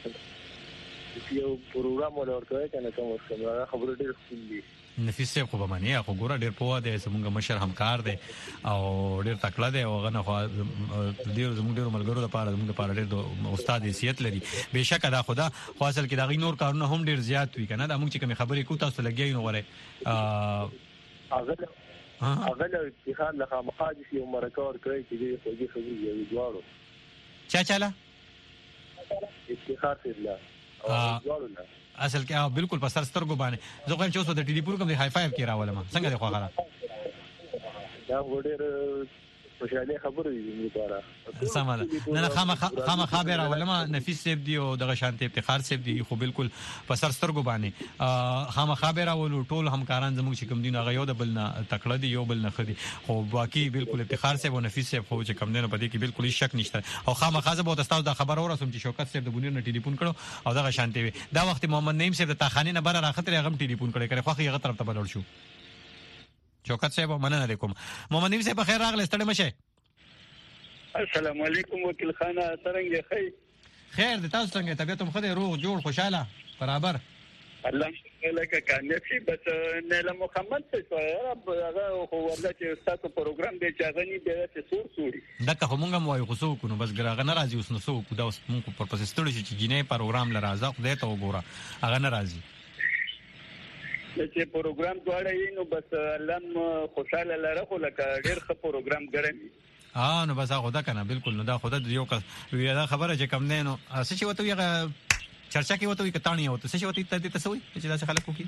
یو پروګرام ولورته کنه کوم څه خبرې ډېر خوندي نفیس صاحب خو به معنی خو ګوره ډېر پوه دی زمونږ مشر همکار دی او ډېر تکړه دی او غنه خو ډېر زمونږ ډېر ملګرو لپاره زمونږ لپاره ډېر استاد حیثیت لري بهشکه دا خدا خو اصل کې دا غي نور کارونه هم ډېر زیات وي کنه دا موږ چې کوم خبرې کو تاسو لګي نو غره اغه اغه اتحاد له مخاجس یو مرکور کوي چې دې خوږي خوږي یو جوړو چا چاله اتحاد الله او جوړو اصل کې بالکل په سر سترګو باندې زه خو چې اوس د ټلیفون کوم د هاي فایو کې راولم څنګه دی خو غره دا وړر خوشاله خبرې دي لپاره سماله نه نه خامخ خامخ خبر اولما نفیس سیب دی او دغه شانتي افتخار سیب دی خو بالکل په سر سترګو باندې خامخ خبر اول ټول همکاران زموږ چې کوم دین هغه یو د بل نه تکړه دی یو بل نه خدي خو باقي بالکل افتخار سیب او نفیس سیب خو چې کوم دین په دې کې بالکل هیڅ شک نشته او خامخ خازه به تاسو د خبر اورسم چې شوکت سیب د بونیر نه ټلیفون کړو او دغه شانتي دا وخت محمد نعیم سیب د تاخاني نه بره راخته هغه ټلیفون کړي کړي خو هغه طرف ته بلل شو شوکت صاحب مننه علیکم محمد نعیم صاحب خیر راغله ستړي مشه السلام علیکم وکیل خانه څنګه خیر خیر د تاسو څنګه طبيعت هم خدای روغ جوړ خوشاله برابر الله لکه کامیابی بس نه محمد څه هغه هو ورته چې تاسو پروګرام دی چې هغه نه دی چې سور سوري دغه همغه مو یو خصو کو نو بس ګرغه ناراضي اوس نو سو کو دا اوس مونږ په پرپس ستړي چې جنې پروګرام لرازه خدای ته وګوره هغه ناراضي چې پروګرام جوړه یې نو بس الله خوشاله لره خو لکه ډېر ښه پروګرام ګرځي ها نو بس هغه دا کنه بالکل نو دا خدای یو کا دا خبره چې کم نه نو څه چې وته یو چرچا کې وته کتانی وته څه چې وته ته تسوي چې دا څه خلک کوي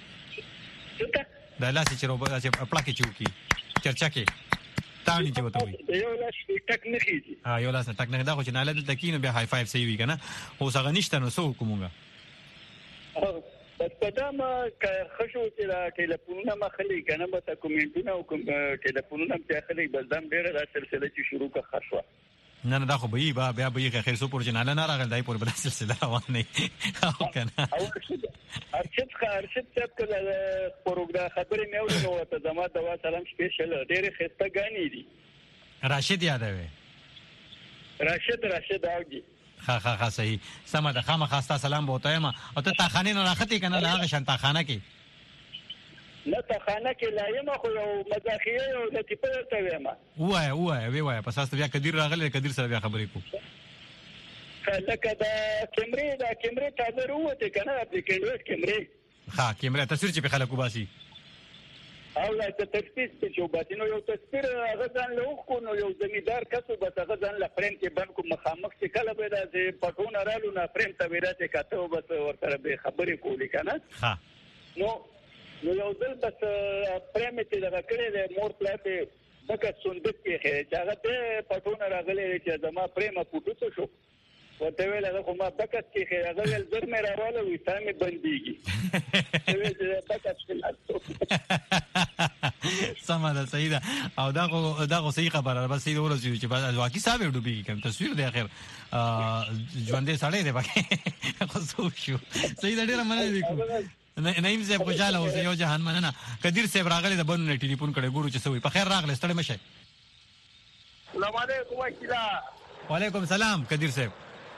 دا لاس چې روبه چې خپل کې چوکي چرچا کې تانی چې وته وي یو لاس ټکنیکی دي ها یو لاس ټکنیک دا خو چې نه لته تکینو بیا هاي فایو سی وی کنه او څنګه نشته نو سو کومګه بس پدام خشو چې دا ټلیفونونه مخلي کنه به کومنټونه او کوم ټلیفونونه په خلي بلدم ډېر را سلسله چې شروع کا خشوا نه نه دا خو به با بیا به خیر سو پورجنال نه راغل دای پور بل سلسله روانه او کنه ارشد ارشد چې کله پروګرام خبرې مې اوري نو ته زما دوا سلام سپیشل ډېر خسته غاني دي راشد یادوي راشد راشد اوږي خا خا خا صحیح سم ده خامہ خاصه سلام بوته ما او ته تاخانه نه راختی کنه لاغه شانتا خانه کې نه تاخانه کې لایم خو یو مزاخیه یو لطیفه ته وایم وای وای وای وای پس تاسو بیا کدیر راغله کدیر سره بیا خبرې کو لکه دا کیمرې دا کیمرې ته وروته کنه اپلیکیشن کیمرې ها کیمرې تصویر چې په خلکو باسي او لا تصویر چې یو باتینو یو تصویر هغه ځان له خو نو یو زمیدار کسو به هغه ځان له فریم کې باندې مخامخ چې کله به د پټون رالو نه فریم ته ورته کاته بس ورته به خبرې کولې کنه ها نو نو یو ځل بس فریم چې دا کړې د مور پلاټ دغه سندت کې چې هغه ته پټون راغلي چې زما فریم پټو شو ورته ویل هغه خو ما بکس کې هغه ول زر مې راواله وي تا مې بنديږي ویل چې بکس کې سمه صحیح ده او دا دا صحیح خبره بس یې ورسېږي چې بعد واقعي صاحب ډوبېږي کوم تصویر دی اخر ژوندې سړی دی پکې خو شو صحیح ده ډېر مننه دي نعیم صاحب خوشاله اوسه یو جهان مننه کدیر صاحب راغلی د بنو ټلیفون کړي ګورو چې سوي په خیر راغله ستړي مشه السلام علیکم وکیلا وعلیکم السلام کدیر صاحب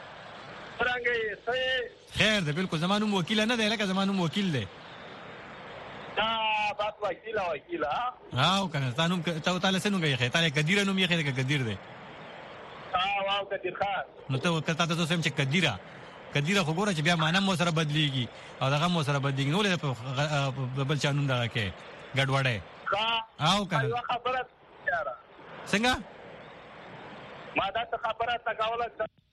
څنګه خیر ده بالکل زمانو وکیل نه دی لکه زمانو وکیل دی دا بات وکیل وکیل ها کنه تاسو ته تعالی څنګه یې خې تعالی کدیر نوم یې خې کدیر دی ها واو کدیر خان نو ته کته تاسو سم چې کدیره کدیره خو ګوره چې بیا معنا مو سره بدلیږي او دغه مو سره بدلیږي نو له بل چانو دغه کې ګډوډه ها او کنه خبره څنګه ما دا خبره تکاوله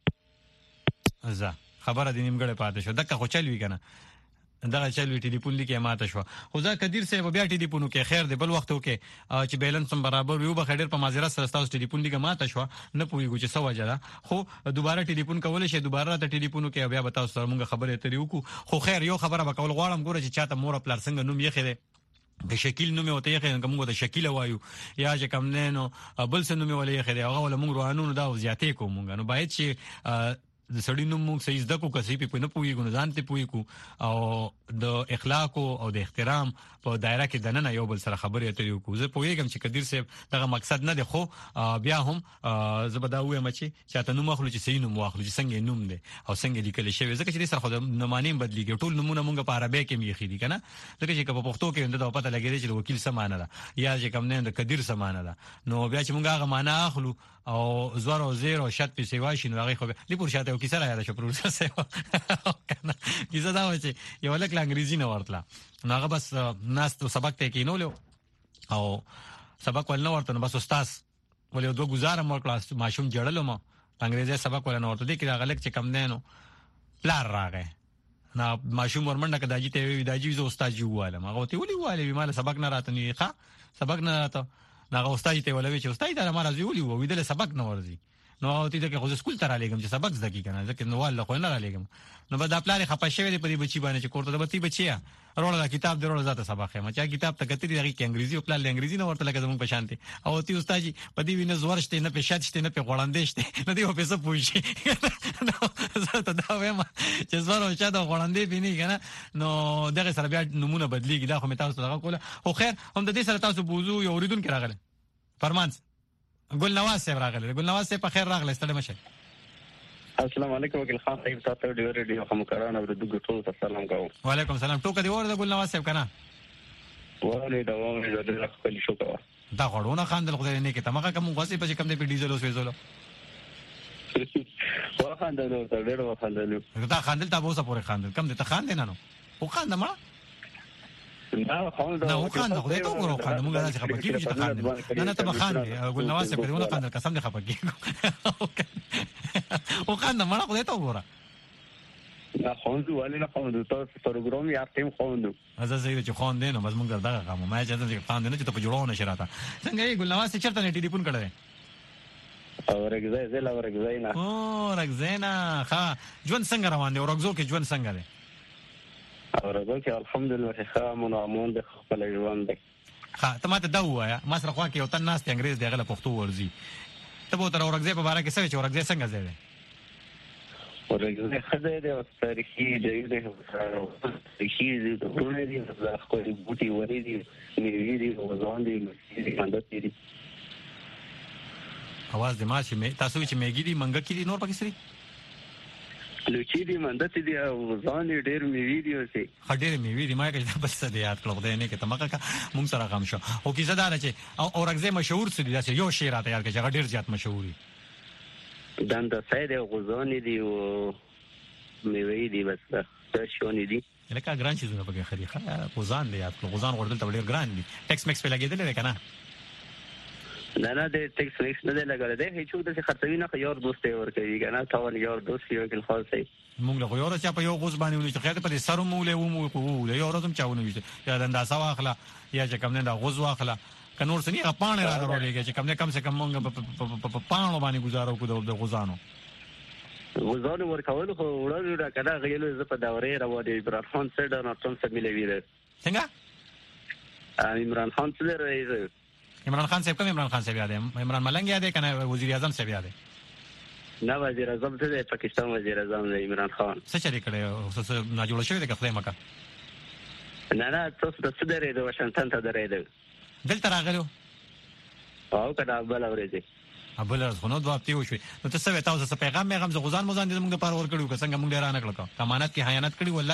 زه خبره دې نیمګړې پاتې شو دغه خو چلوي کنه دغه چلوي ټلیفون لیکه ماته شو خو ځکه کدیر صاحب بیا ټلیفون کې خیر دی بل وخت وکي چې بیلانس هم برابر یو به خډیر په معذرت سره تاسو ټلیفون لیکه ماته شو نه پوهیږو چې څه وجه ده خو دوباره ټلیفون کول شي دوباره ته ټلیفون کې بیا به تاسو سره موږ خبرې اترې وکړو خو خیر یو خبره به کول غواړم ګوره چې چاته مور خپل څنګه نوم یې خره د شکیل نوم وته یې کومه د شکیل وایو یا چې کوم نه نو بل څه نوم ولې خره هغه ول موږ روانو دا زیاتې کوم نو باید چې د سړی نوم موږ صحیح زده کو کسي په نه پويګو نه ځانته پويګو او د اخلاق او د احترام په دایره کې دنه یو بل سره خبرې اترې وکړو زه پويګم چې کدیر صاحب دغه مقصد نه دی خو بیا هم زبدا وایم چې چاته نوم اخلو چې صحیح نوم واخلو چې څنګه نوم دی او څنګه لیکل شوی ځکه چې سره خو د نمانیم بدلیږي ټول نمونه مونږ په عربی کې میخې دي کنه ځکه چې په پښتو کې د پته لګیږي چې وکیل سمانه ده یا چې کوم نه د کدیر سمانه ده نو بیا چې مونږ هغه معنا اخلو او زوار او زیر او شت په سیوا شي نو هغه خو دی پور شاته کیسه را یاد شو پروسه سیوا کنه کیسه دا و چې یو لک انګریزي نه ورتله نو هغه بس ناس ته سبق ته کینولو او سبق ول نه ورته نو بس استاد ولې دوه گزاره مور کلاس ماشوم جړلو ما انګریزي سبق ول نه ورته دي چې هغه لک چې کم نه نو پلار راغی نه ماشوم ورمنډه کدا جی ته وی داجی زو استاد جی واله ما ته ولي واله مال سبق نه راته نه ښه سبق نه راته نه استاد ته ولوي چې استاد ته ما راځي ولي وې دل سبق نه ورزي نو ته ته خو سکول تر لګم چې سبق زکی کنه ځکه نو والله خو نه لګم نو بعد خپل خپه شوی دی په دې بچی باندې چې کوړه د بتی بچیا روړه کتاب دروړه ذاته سبق ما چې کتاب ته کتري دغه کې انګریزي او پلان انګریزي نه ورته لګم په شانتي او تی استاد جی په دې وینې زور شته نه په شات شته نه په غوړندې شته نه دی په څه پوښي نو زه ته دا وایم چې زور او شات غوړندې بینی کنه نو دغه سره بیا نمونه بدلیږي دا خو مې تاسو دغه کوله خو خیر هم د دې سره تاسو بوزو یو اوریدون کې راغله فرمانس ګل نواز صاحب راغله ګل نواز صاحب په خیر راغله ستړي مشه السلام علیکم وکیل خان صاحب تاسو ډیر ډیر همکاران او د دغه ټول ته سلام کوم. وعلیکم السلام. ټوکې دی ورته ګل نواز صاحب کنه وله دا وونه د خپل شو کا دا غړونه خاندل خدای نه کې تمګه کوم غوسه په کم دی په ډیزل اوس وېزولو وا خاندل ورته ډیر وا خاندل دا خاندل تاسو سره پورې خاندل کم دی ته خاندې نه نو او خاند ما نه خاندل نه خاند خدای ته ورو خاند موږ راځي خپل کې چې ته خاندې نه نه ته خاندې ګل نواز صاحب دونه خاندل قسم دې خپل کې او خاند ما خدای ته ورو نه خوندو ولی نه خوندو تاسو پروګرام یې افتیم خوندو ازه زه چې خوندې نو بس موږ دغه کوم ما چې ته خوندې نه چې ته په جوړونه شراته څنګه یې ګل نواز چرته نه ټلیفون کړی او رګزای زلا ورګزای نه او رګزای نه ها ژوند څنګه روان دی او رګزو کې ژوند څنګه دی او رګزو کې الحمدلله ښه مون امون د خپل ژوند دی ها ته ماته دا وایا ما سره خو کې یو تن ناس ته انګريز دی غله پښتو ورزي ته به تر رګزای په باره کې څه چې رګزای څنګه ځای ورګزای خدای دې تاریخي دی دې تاریخي دې ټول دې د خپل بوټي ورې دي نیوی دي او ځان دې مندت دي اواز دې ما چې تاسو چې میګی دي منګه کې دي نور پکې سری لوچی دي مندت دي او ځان دې ډېر میوي دي اوسې خډېر میوي دي ما کې بس دې یاد کړو دې نه کې تمګه مونږ سره غم شو او کیسه دا چې او رګزای مشهور سړي دا یو شعر راته یاد کې چې ډېر زیات مشهوري دنده ساید غزان دي او میوي دي بس دا شونې دي لکه ګران چیزونه پکې خري غزان دي یاد کړو غزان ورته ډېر ګران دي ټیکس میکس په لګیدل کنه نه نه د ټیکس میکس نه لګل دی هیڅ څه د خرڅوي نه یار دوست ور کوي کنه تا یار دوست یو کې خاص دی مونږ له یو راځه په یو غوز باندې ولې چې خاطر په سر مو له مو کو له یو راځم چاونه وي یا د اندازه واخله یا چې کوم نه د غوز واخله کنور سني غپانه را درولېږي چې کوم نه کم څه کم مونږ په پانو باندې گزارو کو د غوزانو غوزانو ورکول خو وړاندې را کړه غیلو ز په دورې را وړي عمران خان سره د ناتون سره ملوي ده څنګه عمران خان سره عمران خان صاحب کوم عمران خان صاحب یاد دی عمران ملنګ یاد دی کنه وزیر اعظم صاحب یاد دی نه وزیر اعظم ته د پاکستان وزیر اعظم دی عمران خان څه چاري کړي څه نه جوړ شوی دی خدای مکه نه نه تاسو د څه درې د واشنگټن ته درې ده دلته راغلو او کدا بل اورېږي ابل از غنو دوه پیو شو نو ته څه تاسو څه پیغام مې غم ز غزان مزان دې موږ په اور کړو که څنګه موږ ډیر نه کړو کمانات کې خیانت کړی والله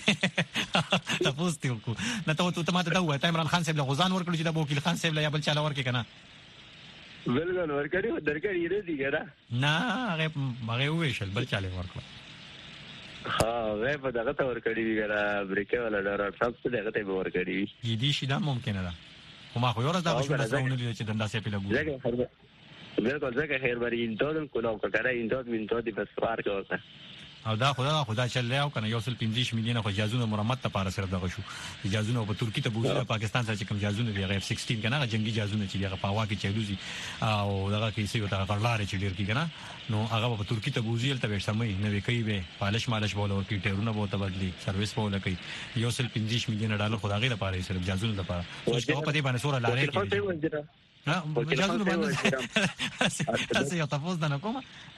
چې تاسو ته کو نه ته ته ماته دا وای ته عمران خان صاحب له غزان ور کړو چې د وکیل خان صاحب له یا بل چاله ور کې کنه بلګل ور کړی درګړی یې دی ګره نه هغه هغه وېشل بل چاله ور کړو ها وې په دغه ته ور کړی ګره بریکه ولا ډار سب څه دغه ته ور کړی دې شي دا ممکن ده خو ما خو یو راځه دا شو څونه دي چې دنده سي په لګو بالکل ځکه خیر بری انتظام کولاو کړه انتظام منتو دي بس وار کوته او دا خدا خدا چل له او کنه یو سل پنځه میلیونه خو جازونه مرمت ته پاره سره دغه شو جازونه په ترکی ته بوزي پاکستان سره چې کوم جازونه دی غیر شپږ کنه جنگي جازونه چې هغه په هوا کې چلوزي او دغه کې څه وتا غړلاره چې ډیر کی کنه نو هغه په ترکی ته بوزي تل به سمې نه وی کوي به پالش مالش بوله ور کې ټیرونه بوته بدلی سرویس بوله کوي یو سل پنځه میلیونه ډالر خدا غیر لپاره سره جازونه لپاره او په دې باندې سوره لارې کې ها جازونه باندې تاسو یو تاسو نه کوم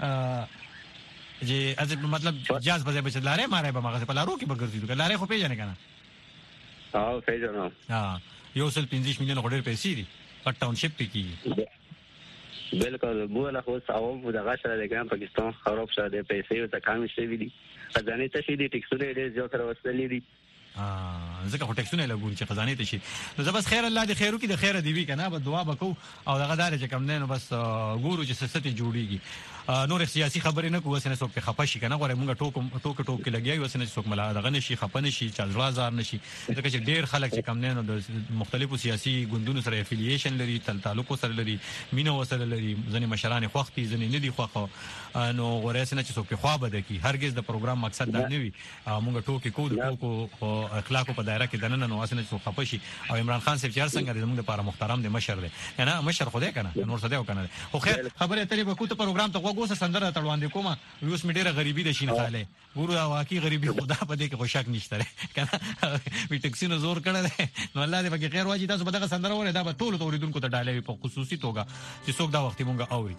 چې از مطلب جاز په ځای په لارې ماره به مغه په لارو کې بګرځي دوه لارې خو پیژنې کنه ها پیژنم ها یو سل پنځه میلیونه غوډر پیسې دي په ټاونشپ کې بالکل بوله خو ساو په دغه سره د ګرام پاکستان خراب شوه د پیسې او تکامل شوی دي ځانې ته شي دي ټیکسونه دې ځو سره وسلې دي ځکه خو ټیکسونه لګول چې خزانه ته شي نو زبس خیر الله دې خیرو کې د خیره دی وی کنه به دعا وکاو او دغه دار چې کم نه نو بس ګورو چې سستي جوړیږي نور سیاسي خبرې نه کوو سنه څوک په خپه شي کنه غوړې مونږ ټوک ټوک ټوک کې لګیایو وسنه څوک ملا دغه نشي خپه نشي چازړازار نشي ځکه چې ډېر خلک چې کم نه نو د مختلفو سیاسي ګوندونو سره افیلیشن لري تل تعلق سره لري مینه وسره لري ځنې مشران خوختي ځنې نه دي خوخه نو غوړې سنه چې څوک په خوا بده کی هرگز د پروګرام مقصد دا نه وي مونږ ټوکی کو د ټوکو اخلاق په دایره کې دننه نو وسنه څوک خپه شي او عمران خان صاحب چې څنګه زموږ لپاره محترم دي مشر دي نه مشر خو دې کنه نور څه دی کنه خو خیر خبره ترې به کو ته پروګرام ته وګوسه سندره تړوان دي کومه اوس مې ډیره غریبي د شین خاله ګورو واقعي غریبي خدا په دې کې خوشاک نشته کنه وی ټکسینو زور کړل نو الله دې پکې خیر واجی تاسو به دغه سندره وره دا به ټول توریدونکو ته ډالې په خصوصي توګه چې څوک دا وخت مونږه اوري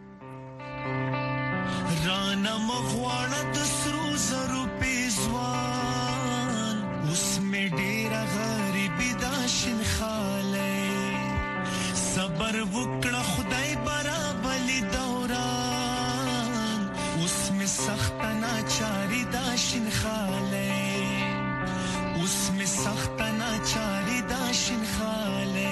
رانا مغواړه د سرو زرو پیزوان اوس مې ډیره غریبي د شین خاله صبر وکړه خدای برابرلی دوران اوس مې سخت ناچاری د شین خاله اوس مې سخت ناچاری د شین خاله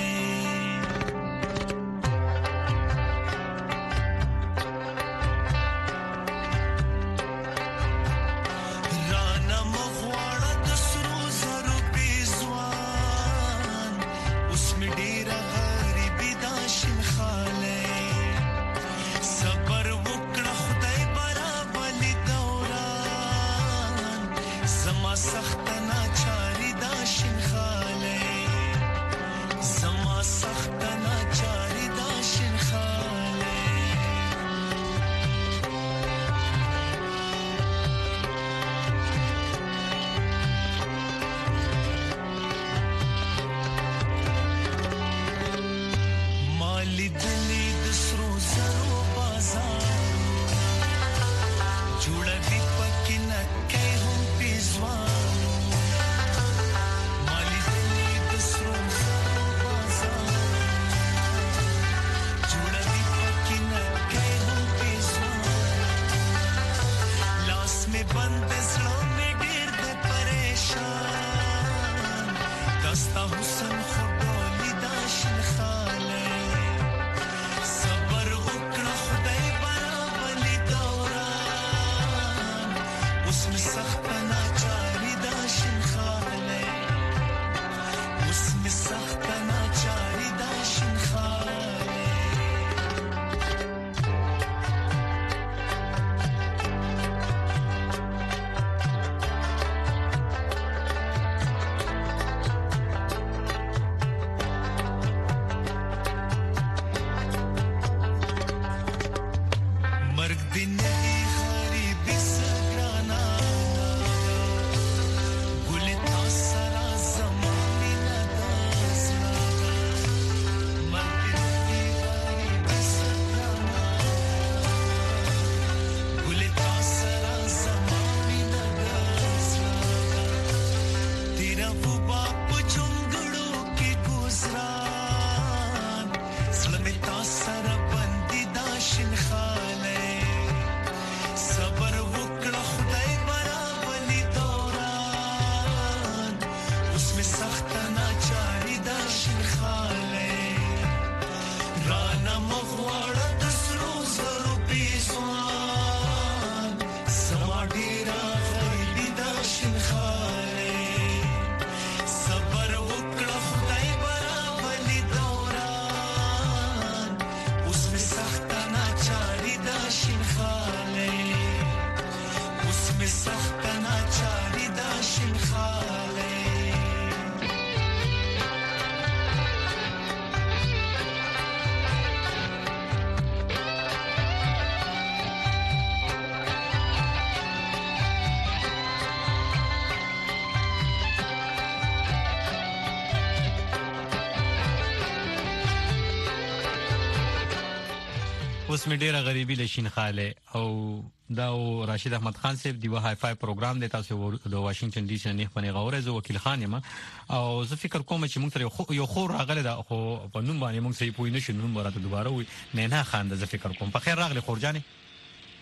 اوس مې ډیره غریبي له شین خاله او دا راشد احمد خان صاحب دی وهای فای پروګرام دی تاسو د واشنگټن ډي سي نه په غوړې زو وکیل خان یم او زه فکر کوم چې موږ تر یو خور راغله دا خو په نوم باندې موږ صحیح پوی نشو نوم راته دوباره وي نه نه خان د زه فکر کوم په خیر راغله خورجانې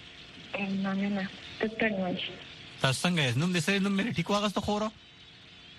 نه نه نه تاسو څنګه تاسو څنګه نوم دې سره نوم مې ټیک واغسته خوره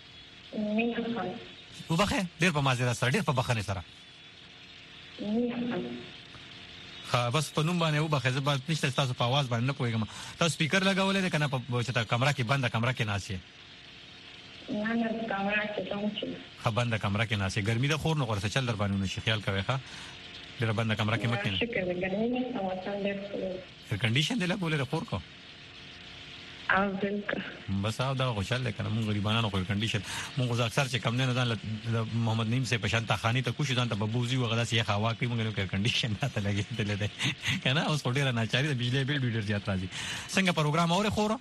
مینه خان وبخه ډیر په مازیرا سره ډیر په بخنه سره مینه خان خا بس په نوم باندې وبخه زبر نشته تاسو په आवाज باندې نه پوهیږم تاسو سپیکر لګولې ده کنه په چتا کمره کې بنده کمره کې ناشې نه نه کمره کې څنګه چې خا بنده کمره کې ناشې ګرمي ده خور نو ورسره چل در باندې نشي خیال کوي ښا ډیر بنده کمره کې مکه شکر دې ګرمي نه سماتان دې ایر کنډیشن دی لا بوله خور کو او دلته بس او دا خوشاله کنه مونږ غریبانو خو کنډیشن مونږ اکثر چې کم نه ځان محمد نیم سے پشان تا خاني ته کوشش ځان ته ببوزي وغدا سي هوا کوي مونږ نو کنډیشن ته لګي ته لده کنه اوس ډیر نه چاري د بجلی بیل ډیر زیات راځي څنګه پروګرام اوره خور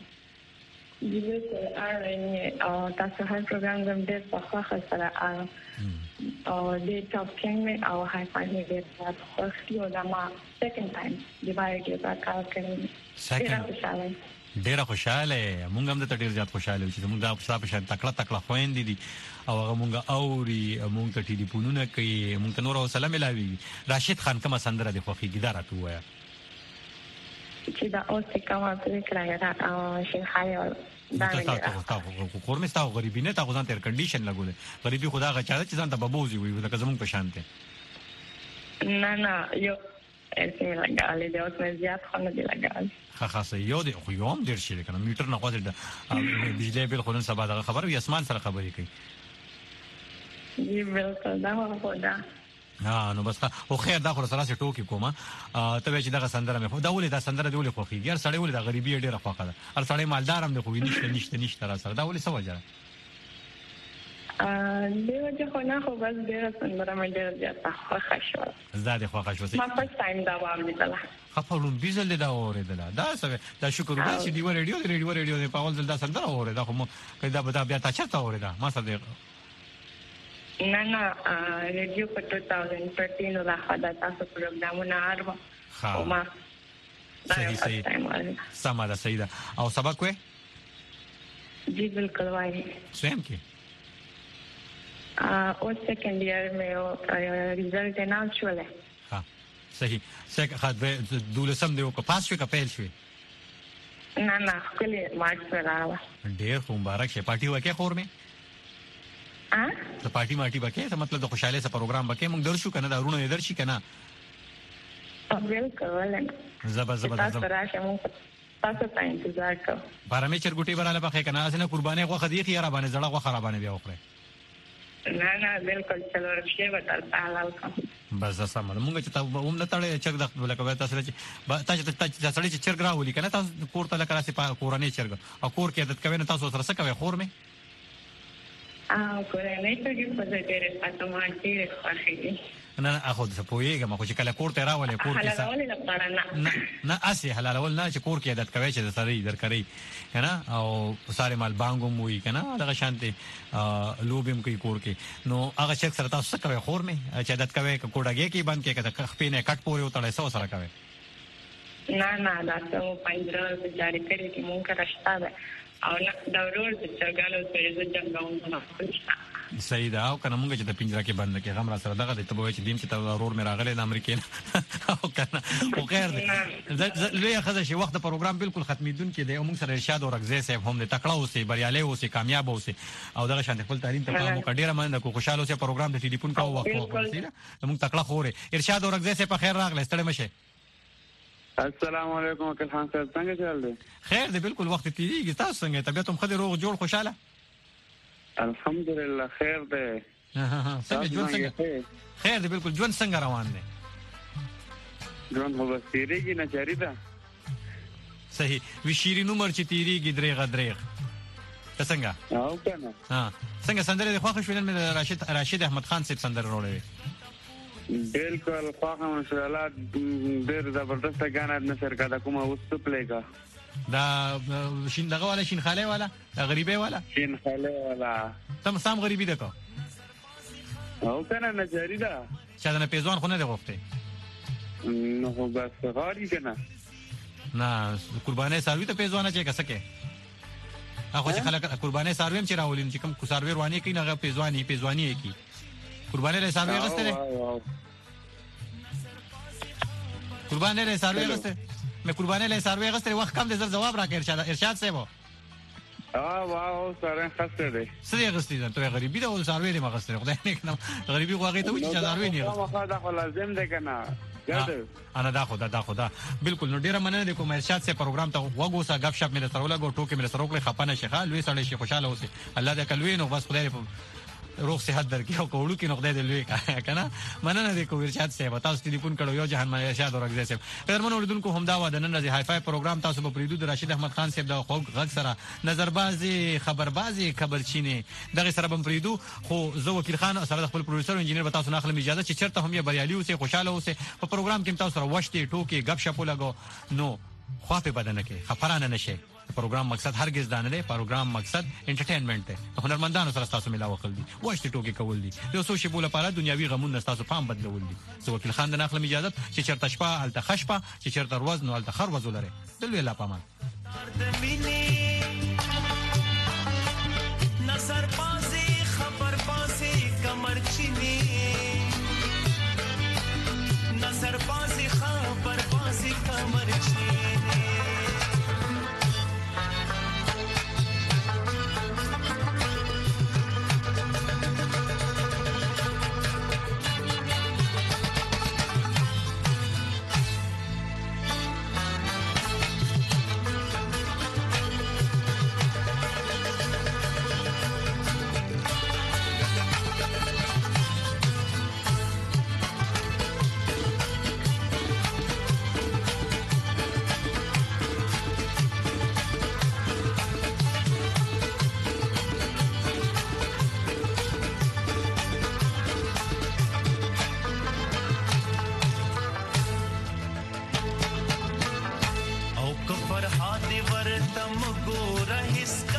دې اره او تاسو هر پروګرام زم دې په خاصه سره او دې ټاپ ټین او هاي فاینل دې په خاصه دا ما سیکنډ ټایم دی باندې کې دا کار کوي سیکنډ ډیره خوشاله مونږ هم د ډیر زیات خوشاله چې مونږ دا په شان تکړه تکړه خويندې دي او هغه مونږ اوري مونږ ته ټلیفونونه کوي مونږ ته نور او سلام ملاوي راشد خان کومه سندره دی خوخي ګدار ته وایا چې دا اوس کومه فکر راغله او شي خایو دا نه تاسو کور مې تاسو غریبی نه تاسو ځان تر کنډیشن لګول غریبي خدا غچا چې ځان ته ببوزي وي دا زمونږ په شانته نه نه یو اسې لګالې د اوس مې زیات خو نه دی لګال خاصه یو دی خو یو هم ډیر شي کنه میټر نه غواړي د بجلی بیل خلن سبا دغه خبر وي اسمان سره خبرې کوي دی بالکل دا هو دا ها نو بس خو خیر دا خو سره ټوکی کومه ته چې دغه سندره مې خو دا ولې دا سندره دی ولې خو خيګر سړی ولې د غریبي ډیره خوخه ده هر سړی مالدار هم دی خو نشته نشته نشته را سره دا ولې څه وجه ا دیو چې خو نه خو بس ډیره سندره مې ډیره زیاته خوښه شو زاده خوښه شو ما فرست ټایم دا واوریدله خپلون بیزل دا اوریدله دا څه دا شکر وباسي دی ریډیو ریډیو ریډیو په اول ځل دا سندره اوریدا خو کدا به دا بیا تا چرته اوریدا ما سره نه نه ریډیو په two thousand thirteen دا خدای تاسو پروګرامونه ارو او ما صحیح صحیح سمه ده صحیح ده او سبق وې جی بالکل وایي سیم کې ا او سیکنډ ایئر مې ریزلټ اناونس شوله ها صحیح څنګه خاطر دولسم دی او که پاس شو که فیل شو نه نه کله مارچ راغله ډیر مبارک شه پارټي وکه خور می ا ته پارټي مارټي وکه ته مطلب د خوشاله سره پروګرام وکه موږ درشو کنه دا ورونه درشي کنه بالکل ولنه زبر زبر تاسو راشه مو تاسو ته انتظار کو بارمه چرګوټي براله بخې کنه اسنه قرباني غوخه دی خيره باندې زړه غوخه را باندې بیا وخره نه نه بالکل چلو رښتیا وتل حلال کوم بس سمه مونږ چې تاسو هم نه تړې چرګ د لکه تاسو چې تاسو ته سړی چې چرګ راولي کنه تاسو کور ته لکه راسي په کورانه چرګ او کور کې عادت کوي تاسو سره څه کوي خور می ا کورانه چرګ په دې ډېر تاسو ما ډېر خوښي نه نه اخو د پويګه ما خو چې کله کور ته راولې کور کې نه نه اسی حلالول نه چې کور کې عادت کوي چې د سړی در کوي کنه او ساره مال بانګوم وي کنه دغه شانتي لوبم کوي کور کې نو هغه چې سره تاسو کوي خور می چې عادت کوي کوډاګي کې باندې کې کته خپینه کټ پورې وتړې سو سره کوي نه نه دا څو پنځه جاری کړی چې مونږه راشتا ده او نه دا ورور چې څنګه سره ځنګاون نه صحیح دا او کنه مونږ چې د پنجره کې بند کې غم را سره دغه ته وای چې دیم چې تا ورور مې راغلی د امریکا او کنه او خیر دی لوی خزه شي وخت پروګرام بالکل ختمیدون کې دی او مونږ سره ارشاد او رغزه صاحب هم د تکړه اوسې بریالي اوسې کامیاب اوسې او دغه شان خپل تعلیم ته پام وکړه مننه کو خوشاله اوسې پروګرام د ټلیفون کا وخت ورسېده مونږ تکړه خورې ارشاد او رغزه صاحب په خیر راغله ستړي مشه السلام علیکم وکیل خان صاحب څنګه چل دی خیر دی بالکل وخت تیریږي تاسو څنګه طبيعت هم خدای روغ جوړ خوشاله الحمدلله خیر دی ها ها څنګه ژوند څنګه خیر دی بالکل ژوند څنګه روان دی ژوند هو تیریږي نه جاری ده صحیح وی شیرین عمر چې تیریږي درېغه درېغ څنګه او کنه ها څنګه سندره د خوښ شویل مې راشد راشد احمد خان صاحب سندره وروړي بالکل خوښه ماشاءالله ډېر زبردست غانا نشر کا دا کومه وست پلی کا دا شین دغه والا شین خاله والا دا غریبه والا شین خاله والا تم سام غریبی ده کو او کنه نه جاری ده چا نه پیزوان خو نه دی غوښته نو خو بس غاری کنه نه قربانه ساروی ته پیزوانه چې کسکه هغه چې خلک قربانه سارویم چې راولین چې کوم ساروی رواني کوي نه پیزوانی پیزوانی کی قربانه له ساروی غسته قربانه له ساروی غسته مې قربانه له ساروی غسته وخت کم دې زر جواب راکړ ارشاد ارشاد صاحب اه واو سره خسته ده سړي غستې ده ته غریبي ده ول سروي دې مغستې خدای نه کنه غریبي واغې ته و چې سروي نه نو ما دا خو لازم ده کنه انا دا خدا دا خدا بالکل نو ډیره مننه کوم ارشاد سه پروګرام ته وګو سا غب شپ مې سره ولا ټوکې مې سره وکړې خپانه شيخه لوي سړی شي خوشاله اوسه الله دې کلوي نو بس خدای روغ صحت درکې او کوړو کې نقطه دې لوي کنه مننه دې کوم ارشاد سه تاسو ټلیفون کړو یو جهان ما ارشاد اورګزه سه پرمنو لیدونکو هم دا و د نن ورځې های فای پروګرام تاسو په پریدو د راشد احمد خان صاحب د خوګ غږ سره نظربازي خبربازي خبرچینه دغه سره بم پریدو خو زه وکیل خان سره خپل پروډوسر انجینر تاسو نه خلم اجازه چې چرته هم یې بریالي اوسه خوشاله اوسه په پروګرام کې تاسو سره وشتي ټوکی غب شپ لګو نو خو په بدن کې خبرانه نشي پروګرام مقصد هرگز دانه دی پروګرام مقصد انټرټینمنت دی هنرمندانو سره تاسو ملاو خل دي واشته ټوکی کول دي یو څو شی بوله لپاره دنیوي غمون تاسو پام بدلول دي زه وکیل خان د ناخله اجازه چې چرته شپه الته خشپه چې چرته روز نو الته خر وزولره دلوي لا پامان نظر بازي خبر بازي کمر چینی نظر بازي خبر بازي کمر چینی فرحات ورتم ګور هیڅ